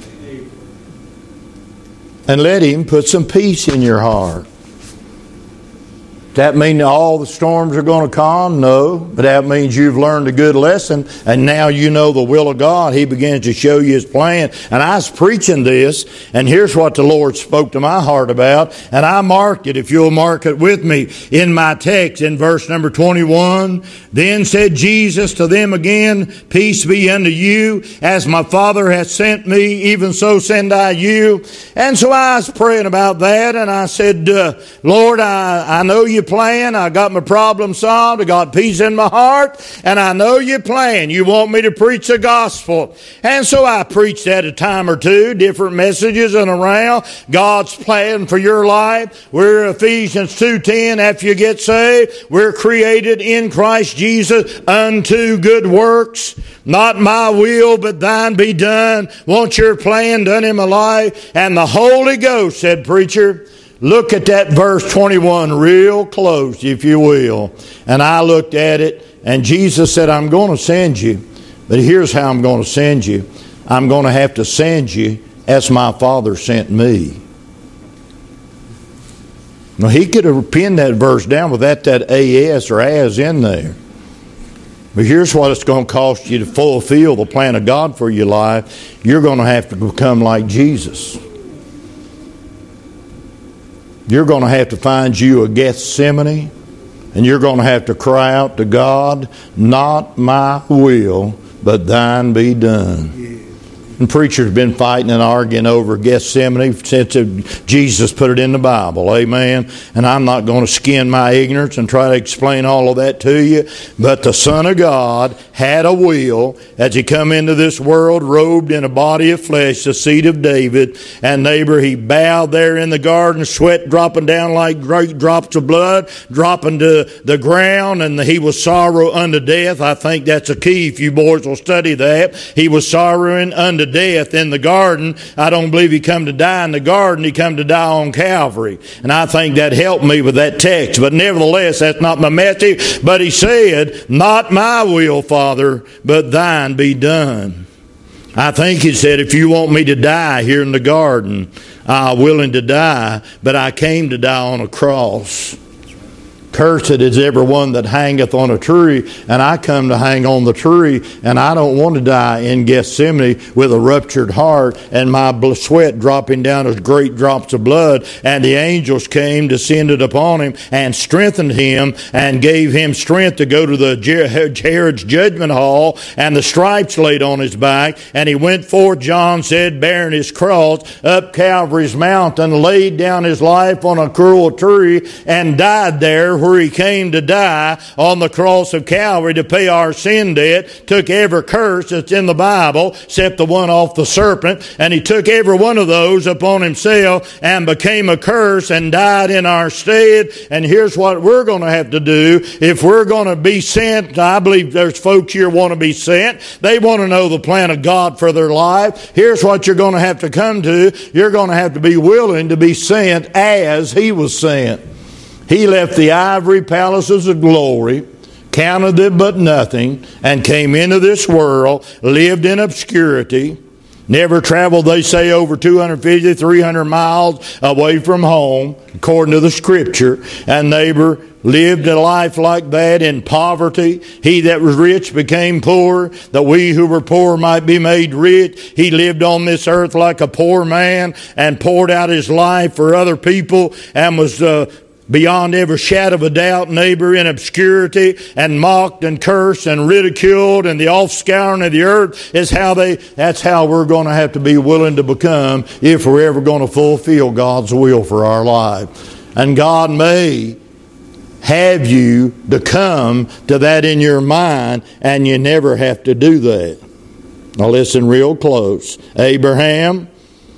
And let Him put some peace in your heart. Does that mean all the storms are going to calm? No. But that means you've learned a good lesson and now you know the will of God. He begins to show you His plan. And I was preaching this, and here's what the Lord spoke to my heart about. And I marked it, if you'll mark it with me, in my text in verse number twenty-one. Then said Jesus to them again, Peace be unto you. As my Father hath sent me, even so send I you. And so I was praying about that, and I said, uh, Lord, I, I know you plan. I got my problem solved. I got peace in my heart. And I know you plan. You want me to preach the gospel. And so I preached that a time or two, different messages and around God's plan for your life. We're Ephesians two ten. After you get saved, we're created in Christ Jesus unto good works. Not my will, but thine be done. Want your plan done in my life? And the Holy Ghost said, preacher, look at that verse twenty-one real close, if you will. And I looked at it, and Jesus said, I'm going to send you. But here's how I'm going to send you. I'm going to have to send you as my Father sent me. Now, He could have pinned that verse down without that as or as in there. But here's what it's going to cost you to fulfill the plan of God for your life. You're going to have to become like Jesus. You're going to have to find you a Gethsemane, and you're going to have to cry out to God, not my will, but thine be done. And preachers have been fighting and arguing over Gethsemane since Jesus put it in the Bible. Amen. And I'm not going to skin my ignorance and try to explain all of that to you. But the Son of God had a will as He come into this world robed in a body of flesh, the seed of David. And neighbor, He bowed there in the garden, sweat dropping down like great drops of blood, dropping to the ground. And He was sorrow unto death. I think that's a key if you boys will study that. He was sorrowing unto death in the garden. I don't believe He come to die in the garden. He come to die on Calvary. And I think that helped me with that text. But nevertheless, that's not my message. But He said, not my will, Father, but thine be done. I think He said, if you want me to die here in the garden, I'm willing to die. But I came to die on a cross Cursed is every one that hangeth on a tree, and I come to hang on the tree, and I don't want to die in Gethsemane with a ruptured heart and my sweat dropping down as great drops of blood. And the angels came, descended upon him, and strengthened him, and gave him strength to go to the Herod's judgment hall, and the stripes laid on his back. And he went forth, John said, bearing his cross up Calvary's mountain, laid down his life on a cruel tree, and died there where he came to die, on the cross of Calvary, to pay our sin debt. Took every curse that's in the Bible except the one off the serpent, and he took every one of those upon himself and became a curse and died in our stead. And here's what we're going to have to do if we're going to be sent. I believe there's folks here want to be sent. They want to know the plan of God for their life. Here's what you're going to have to come to. You're going to have to be willing to be sent as he was sent. He left the ivory palaces of glory, counted it but nothing, and came into this world, lived in obscurity, never traveled, they say, over two hundred fifty, three hundred miles away from home, according to the Scripture, and neighbor lived a life like that in poverty. He that was rich became poor, that we who were poor might be made rich. He lived on this earth like a poor man and poured out his life for other people, and was uh, beyond every shadow of a doubt neighbor in obscurity, and mocked and cursed and ridiculed, and the offscouring of the earth is how they, that's how we're going to have to be willing to become if we're ever going to fulfill God's will for our life. And God may have you to come to that in your mind, and you never have to do that. Now listen real close. Abraham,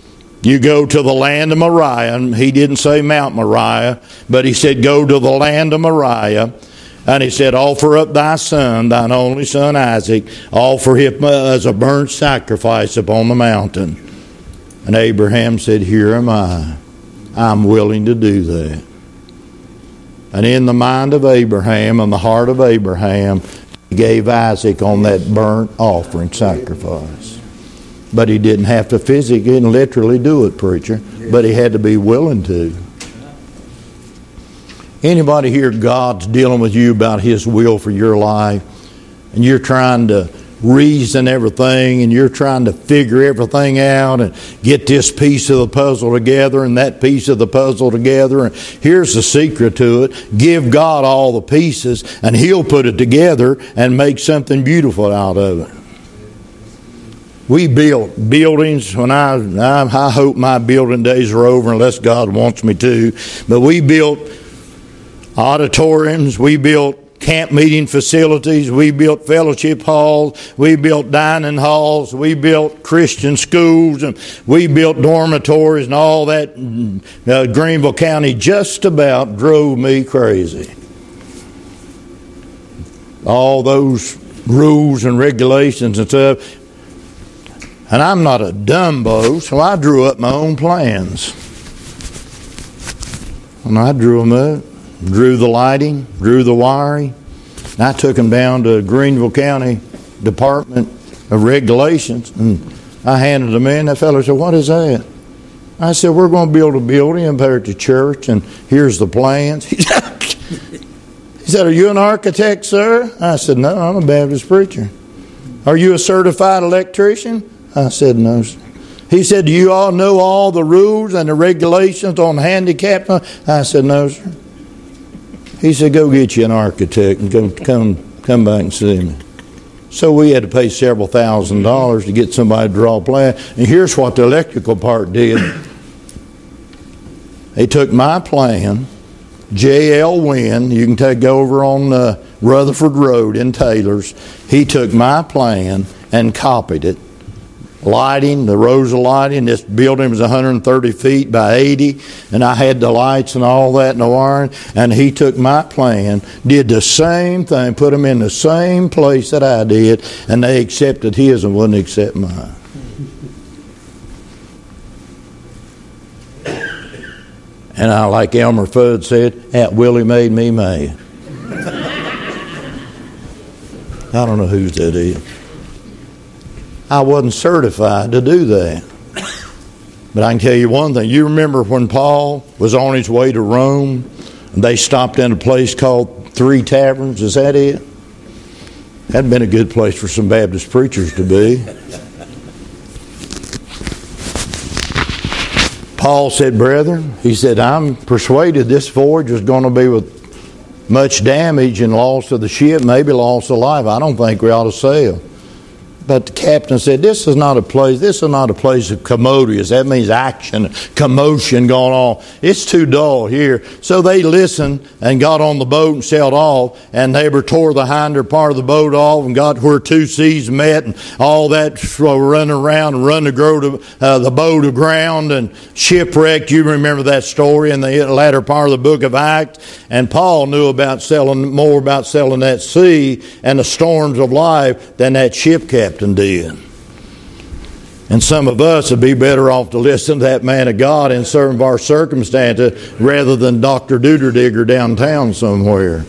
you go to the land of Moriah. And he didn't say Mount Moriah, but he said go to the land of Moriah. And he said, offer up thy son, thine only son Isaac, offer him as a burnt sacrifice upon the mountain. And Abraham said, here am I. I'm willing to do that. And in the mind of Abraham and the heart of Abraham, he gave Isaac on that burnt offering sacrifice. But he didn't have to physically and literally do it, preacher. But he had to be willing to. Anybody here, God's dealing with you about his will for your life, and you're trying to reason everything, and you're trying to figure everything out and get this piece of the puzzle together and that piece of the puzzle together. And here's the secret to it. Give God all the pieces, and he'll put it together and make something beautiful out of it. We built buildings. When I, I, I hope my building days are over unless God wants me to. But we built auditoriums. We built camp meeting facilities. We built fellowship halls. We built dining halls. We built Christian schools. And we built dormitories, and all that. Uh, Greenville County just about drove me crazy. All those rules and regulations and stuff. And I'm not a Dumbo, so I drew up my own plans. And I drew them up, drew the lighting, drew the wiring. And I took them down to Greenville County Department of Regulations, and I handed them in. That fellow said, what is that? I said, we're going to build a building up there at the church, and here's the plans. He said, are you an architect, sir? I said, no, I'm a Baptist preacher. Are you a certified electrician? I said, no, sir. He said, do you all know all the rules and the regulations on handicapped? I said, no, sir. He said, go get you an architect and come, come, come back and see me. So we had to pay several thousand dollars to get somebody to draw a plan. And here's what the electrical part did. They took my plan, J L Wynn, you can take over on uh, Rutherford Road in Taylor's. He took my plan and copied it. Lighting, the rows of lighting. This building was one hundred thirty feet by eighty, and I had the lights and all that and the wiring. And he took my plan, did the same thing, put them in the same place that I did, and they accepted his and wouldn't accept mine. And I, like Elmer Fudd said, that Willie made me mad. I don't know whose that is. I wasn't certified to do that. But I can tell you one thing. You remember when Paul was on his way to Rome, They stopped in a place called Three Taverns. Is that it? That'd been a good place for some Baptist preachers to be. Paul said, brethren, he said, I'm persuaded this voyage is going to be with much damage and loss of the ship, maybe loss of life. I don't think we ought to sail. But the captain said, this is not a place, this is not a place of commodious. That means action, commotion going on. It's too dull here. So they listened and got on the boat and sailed off. And they were tore the hinder part of the boat off and got where two seas met and all that running around and run the, grow to, uh, the boat aground and shipwrecked. You remember that story in the latter part of the book of Acts. And Paul knew about sailing, more about sailing that sea and the storms of life than that ship captain did. And some of us would be better off to listen to that man of God in certain of our circumstances rather than Doctor Duderdigger downtown somewhere.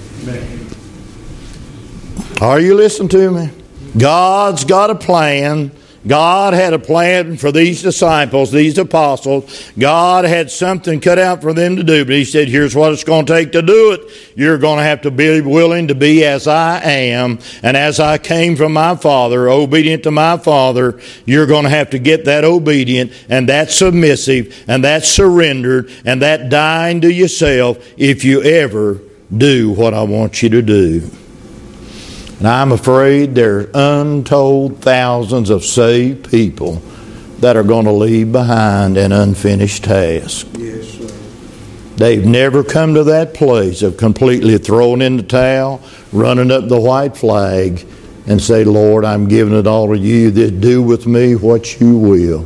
Are you listening to me? God's got a plan. God had a plan for these disciples, these apostles. God had something cut out for them to do. But he said, here's what it's going to take to do it. You're going to have to be willing to be as I am. And as I came from my Father, obedient to my Father, you're going to have to get that obedient and that submissive and that surrendered and that dying to yourself if you ever do what I want you to do. And I'm afraid there's untold thousands of saved people that are going to leave behind an unfinished task. Yes, sir. They've never come to that place of completely throwing in the towel, running up the white flag, and say, Lord, I'm giving it all to you. Do with me what you will.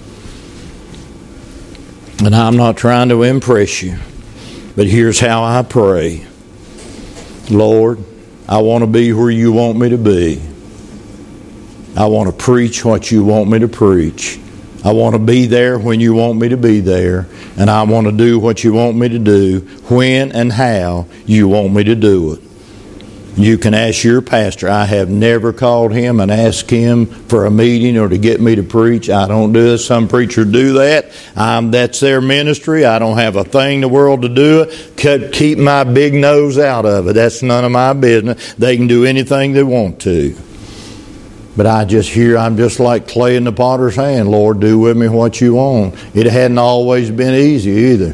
And I'm not trying to impress you, but here's how I pray. Lord, I want to be where you want me to be. I want to preach what you want me to preach. I want to be there when you want me to be there. And I want to do what you want me to do, when and how you want me to do it. You can ask your pastor. I have never called him and asked him for a meeting or to get me to preach. I don't do it. Some preachers do that. Um, that's their ministry. I don't have a thing in the world to do it. Keep my big nose out of it. That's none of my business. They can do anything they want to. But I just hear, I'm just like clay in the potter's hand. Lord, do with me what you want. It hadn't always been easy either.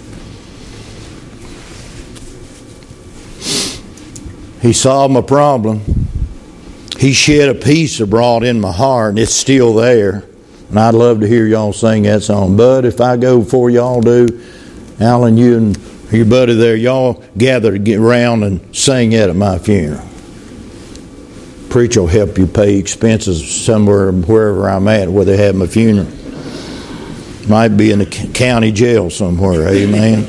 He solved my problem. He shed a peace abroad in my heart, and it's still there. And I'd love to hear y'all sing that song. Bud, if I go before y'all do, Alan, you and your buddy there, y'all gather to get around and sing that at my funeral. Preacher will help you pay expenses somewhere, wherever I'm at, where they have my funeral. Might be in the county jail somewhere, amen.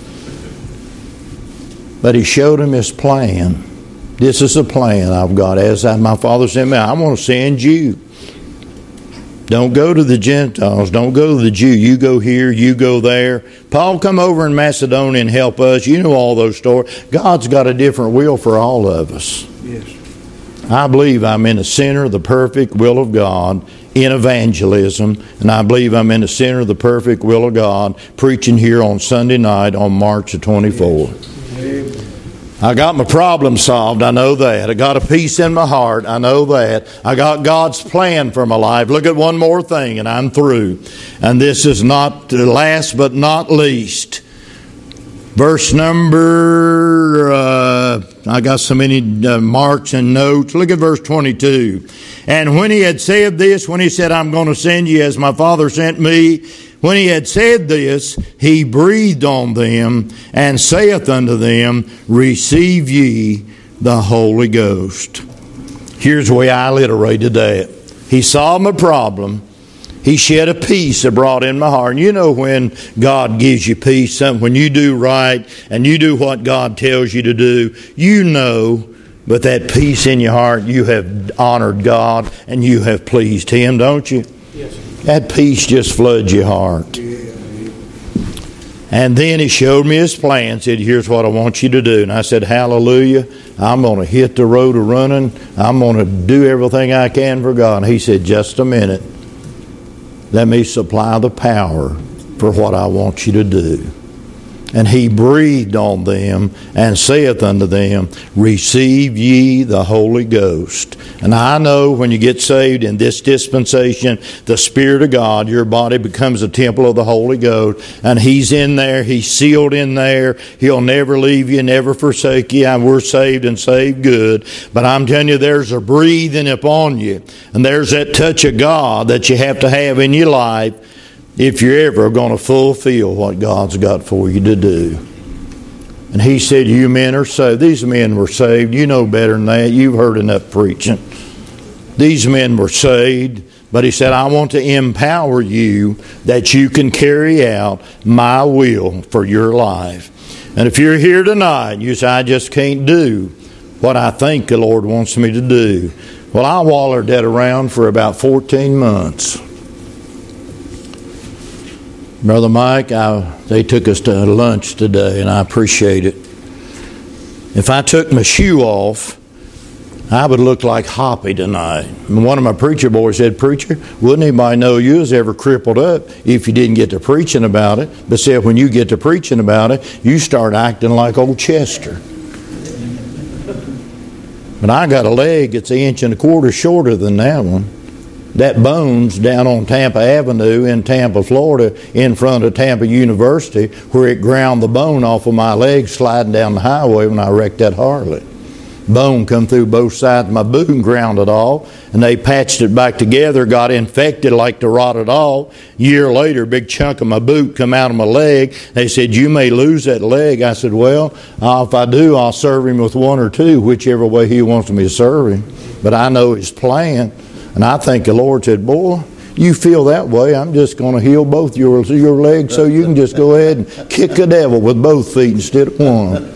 But he showed him his plan. This is a plan I've got. As my Father sent me, I want to send you. Don't go to the Gentiles. Don't go to the Jew. You go here, you go there. Paul, come over in Macedonia and help us. You know all those stories. God's got a different will for all of us. Yes. I believe I'm in the center of the perfect will of God in evangelism, and I believe I'm in the center of the perfect will of God preaching here on Sunday night on March the twenty-fourth. Amen. I got my problem solved. I know that. I got a peace in my heart. I know that. I got God's plan for my life. Look at one more thing and I'm through. And this is not last but not least. Verse number, uh, I got so many uh, marks and notes. Look at verse twenty-two. And when he had said this, when he said, I'm going to send you as my Father sent me, when he had said this, he breathed on them and saith unto them, receive ye the Holy Ghost. Here's the way I alliterated that. He solved my problem. He shed a peace abroad in my heart. And you know when God gives you peace, when you do right and you do what God tells you to do, you know, but that peace in your heart, you have honored God and you have pleased Him, don't you? Yes. That peace just floods your heart. And then he showed me his plan, said, here's what I want you to do. And I said, hallelujah, I'm going to hit the road of running. I'm going to do everything I can for God. And he said, just a minute. Let me supply the power for what I want you to do. And he breathed on them and saith unto them, receive ye the Holy Ghost. And I know when you get saved in this dispensation, the Spirit of God, your body becomes a temple of the Holy Ghost. And He's in there. He's sealed in there. He'll never leave you, never forsake you. And we're saved and saved good. But I'm telling you, there's a breathing upon you. And there's that touch of God that you have to have in your life if you're ever going to fulfill what God's got for you to do. And he said, you men are saved. These men were saved. You know better than that. You've heard enough preaching. These men were saved. But he said, I want to empower you that you can carry out my will for your life. And if you're here tonight and you say, I just can't do what I think the Lord wants me to do. Well, I wallered that around for about fourteen months. Brother Mike, I, they took us to lunch today, and I appreciate it. If I took my shoe off, I would look like Hoppy tonight. And one of my preacher boys said, Preacher, wouldn't anybody know you was ever crippled up if you didn't get to preaching about it? But said when you get to preaching about it, you start acting like old Chester. But I got a leg that's an inch and a quarter shorter than that one. That bone's down on Tampa Avenue in Tampa, Florida, in front of Tampa University, where it ground the bone off of my leg sliding down the highway when I wrecked that Harley. Bone come through both sides of my boot and ground it off, and they patched it back together, got infected like to rot it off. A year later, a big chunk of my boot come out of my leg. They said, you may lose that leg. I said, well, uh, if I do, I'll serve him with one or two, whichever way he wants me to serve him. But I know his plan. And I think the Lord said, boy, you feel that way, I'm just going to heal both your, your legs so you can just go ahead and kick the devil with both feet instead of one.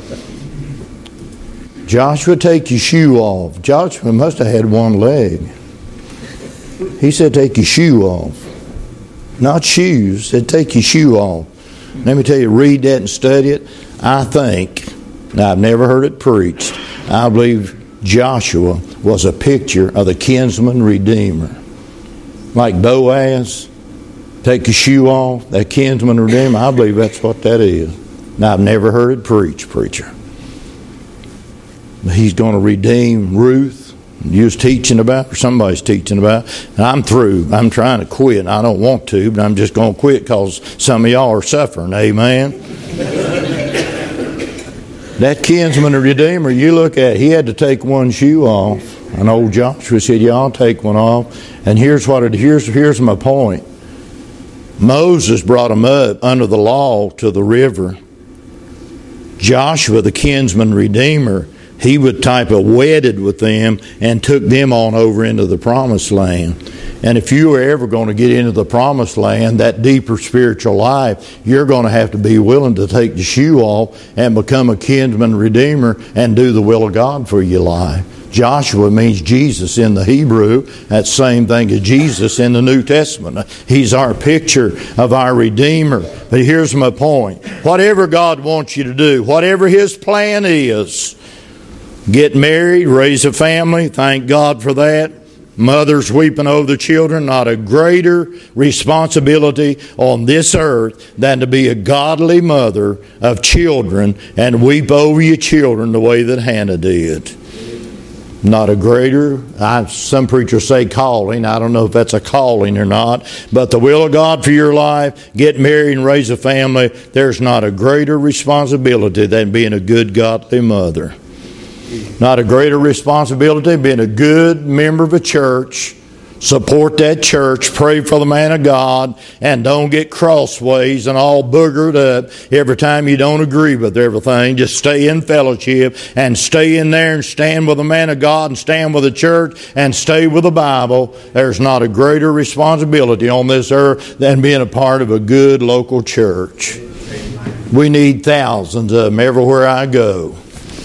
Joshua, take your shoe off. Joshua must have had one leg. He said, take your shoe off. Not shoes. He said, take your shoe off. Let me tell you, read that and study it. I think, now I've never heard it preached, I believe Joshua was a picture of the kinsman redeemer. Like Boaz, take your shoe off, that kinsman redeemer, I believe that's what that is. Now, I've never heard it preached, preacher. But he's going to redeem Ruth. You was teaching about, or somebody's teaching about. And I'm through. I'm trying to quit. I don't want to, but I'm just going to quit because some of y'all are suffering. Amen. That kinsman redeemer, you look at, he had to take one shoe off. And old Joshua said, yeah, I'll take one off. And here's what it, here's, here's my point. Moses brought him up under the law to the river. Joshua, the kinsman redeemer, he would type of wedded with them and took them on over into the promised land. And if you are ever going to get into the promised land, that deeper spiritual life, you're going to have to be willing to take the shoe off and become a kinsman redeemer and do the will of God for your life. Joshua means Jesus in the Hebrew. That's the same thing as Jesus in the New Testament. He's our picture of our Redeemer. But here's my point. Whatever God wants you to do, whatever His plan is, get married, raise a family, thank God for that. Mothers weeping over the children, not a greater responsibility on this earth than to be a godly mother of children and weep over your children the way that Hannah did. Not a greater, I, some preachers say calling. I don't know if that's a calling or not. But the will of God for your life, get married and raise a family, there's not a greater responsibility than being a good godly mother. Not a greater responsibility being a good member of a church. Support that church. Pray for the man of God. And don't get crossways and all boogered up every time you don't agree with everything. Just stay in fellowship and stay in there and stand with the man of God and stand with the church and stay with the Bible. There's not a greater responsibility on this earth than being a part of a good local church. We need thousands of them everywhere I go.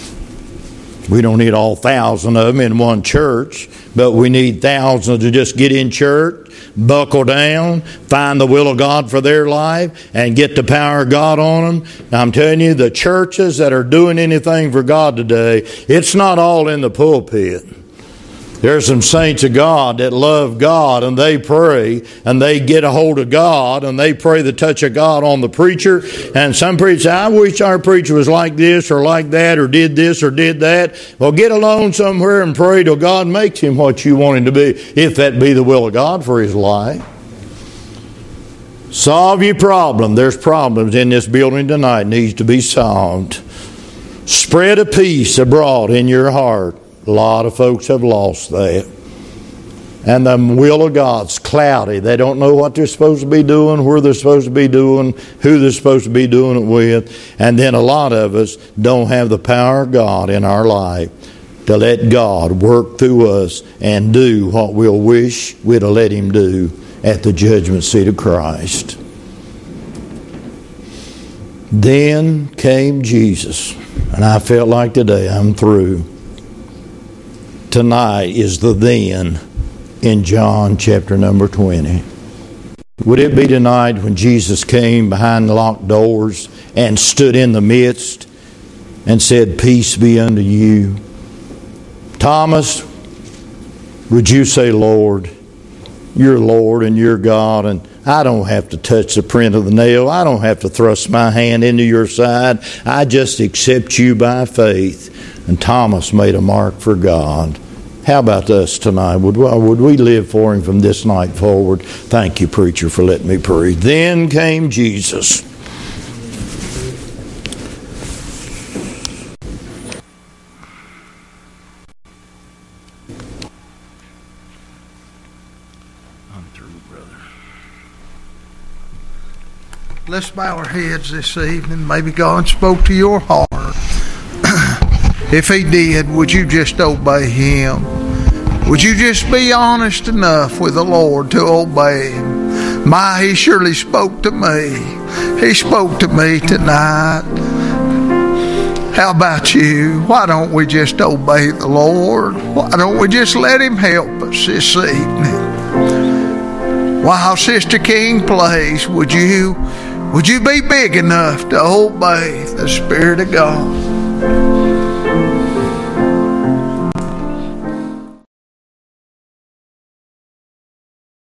We don't need all thousand of them in one church, but we need thousands to just get in church, buckle down, find the will of God for their life, and get the power of God on them. Now, I'm telling you, the churches that are doing anything for God today, it's not all in the pulpit. There's some saints of God that love God, and they pray, and they get a hold of God, and they pray the touch of God on the preacher. And some preachers say, I wish our preacher was like this or like that or did this or did that. Well, get alone somewhere and pray till God makes him what you want him to be, if that be the will of God for his life. Solve your problem. There's problems in this building tonight needs to be solved. Spread a peace abroad in your heart. A lot of folks have lost that. And the will of God's cloudy. They don't know what they're supposed to be doing, where they're supposed to be doing, who they're supposed to be doing it with. And then a lot of us don't have the power of God in our life to let God work through us and do what we'll wish we'd have let him do at the judgment seat of Christ. Then came Jesus. And I felt like today I'm through. Tonight is the then in John chapter number twenty. Would it be tonight when Jesus came behind the locked doors and stood in the midst and said, peace be unto you? Thomas, would you say, Lord, you're Lord and you're God, and I don't have to touch the print of the nail. I don't have to thrust my hand into your side. I just accept you by faith. And Thomas made a mark for God. How about us tonight? Would we, would we live for him from this night forward? Thank you, preacher, for letting me pray. Then came Jesus. I'm through, brother. Let's bow our heads this evening. Maybe God spoke to your heart. If he did, would you just obey him? Would you just be honest enough with the Lord to obey him? My, he surely spoke to me. He spoke to me tonight. How about you? Why don't we just obey the Lord? Why don't we just let him help us this evening? While Sister King plays, would you, would you be big enough to obey the Spirit of God?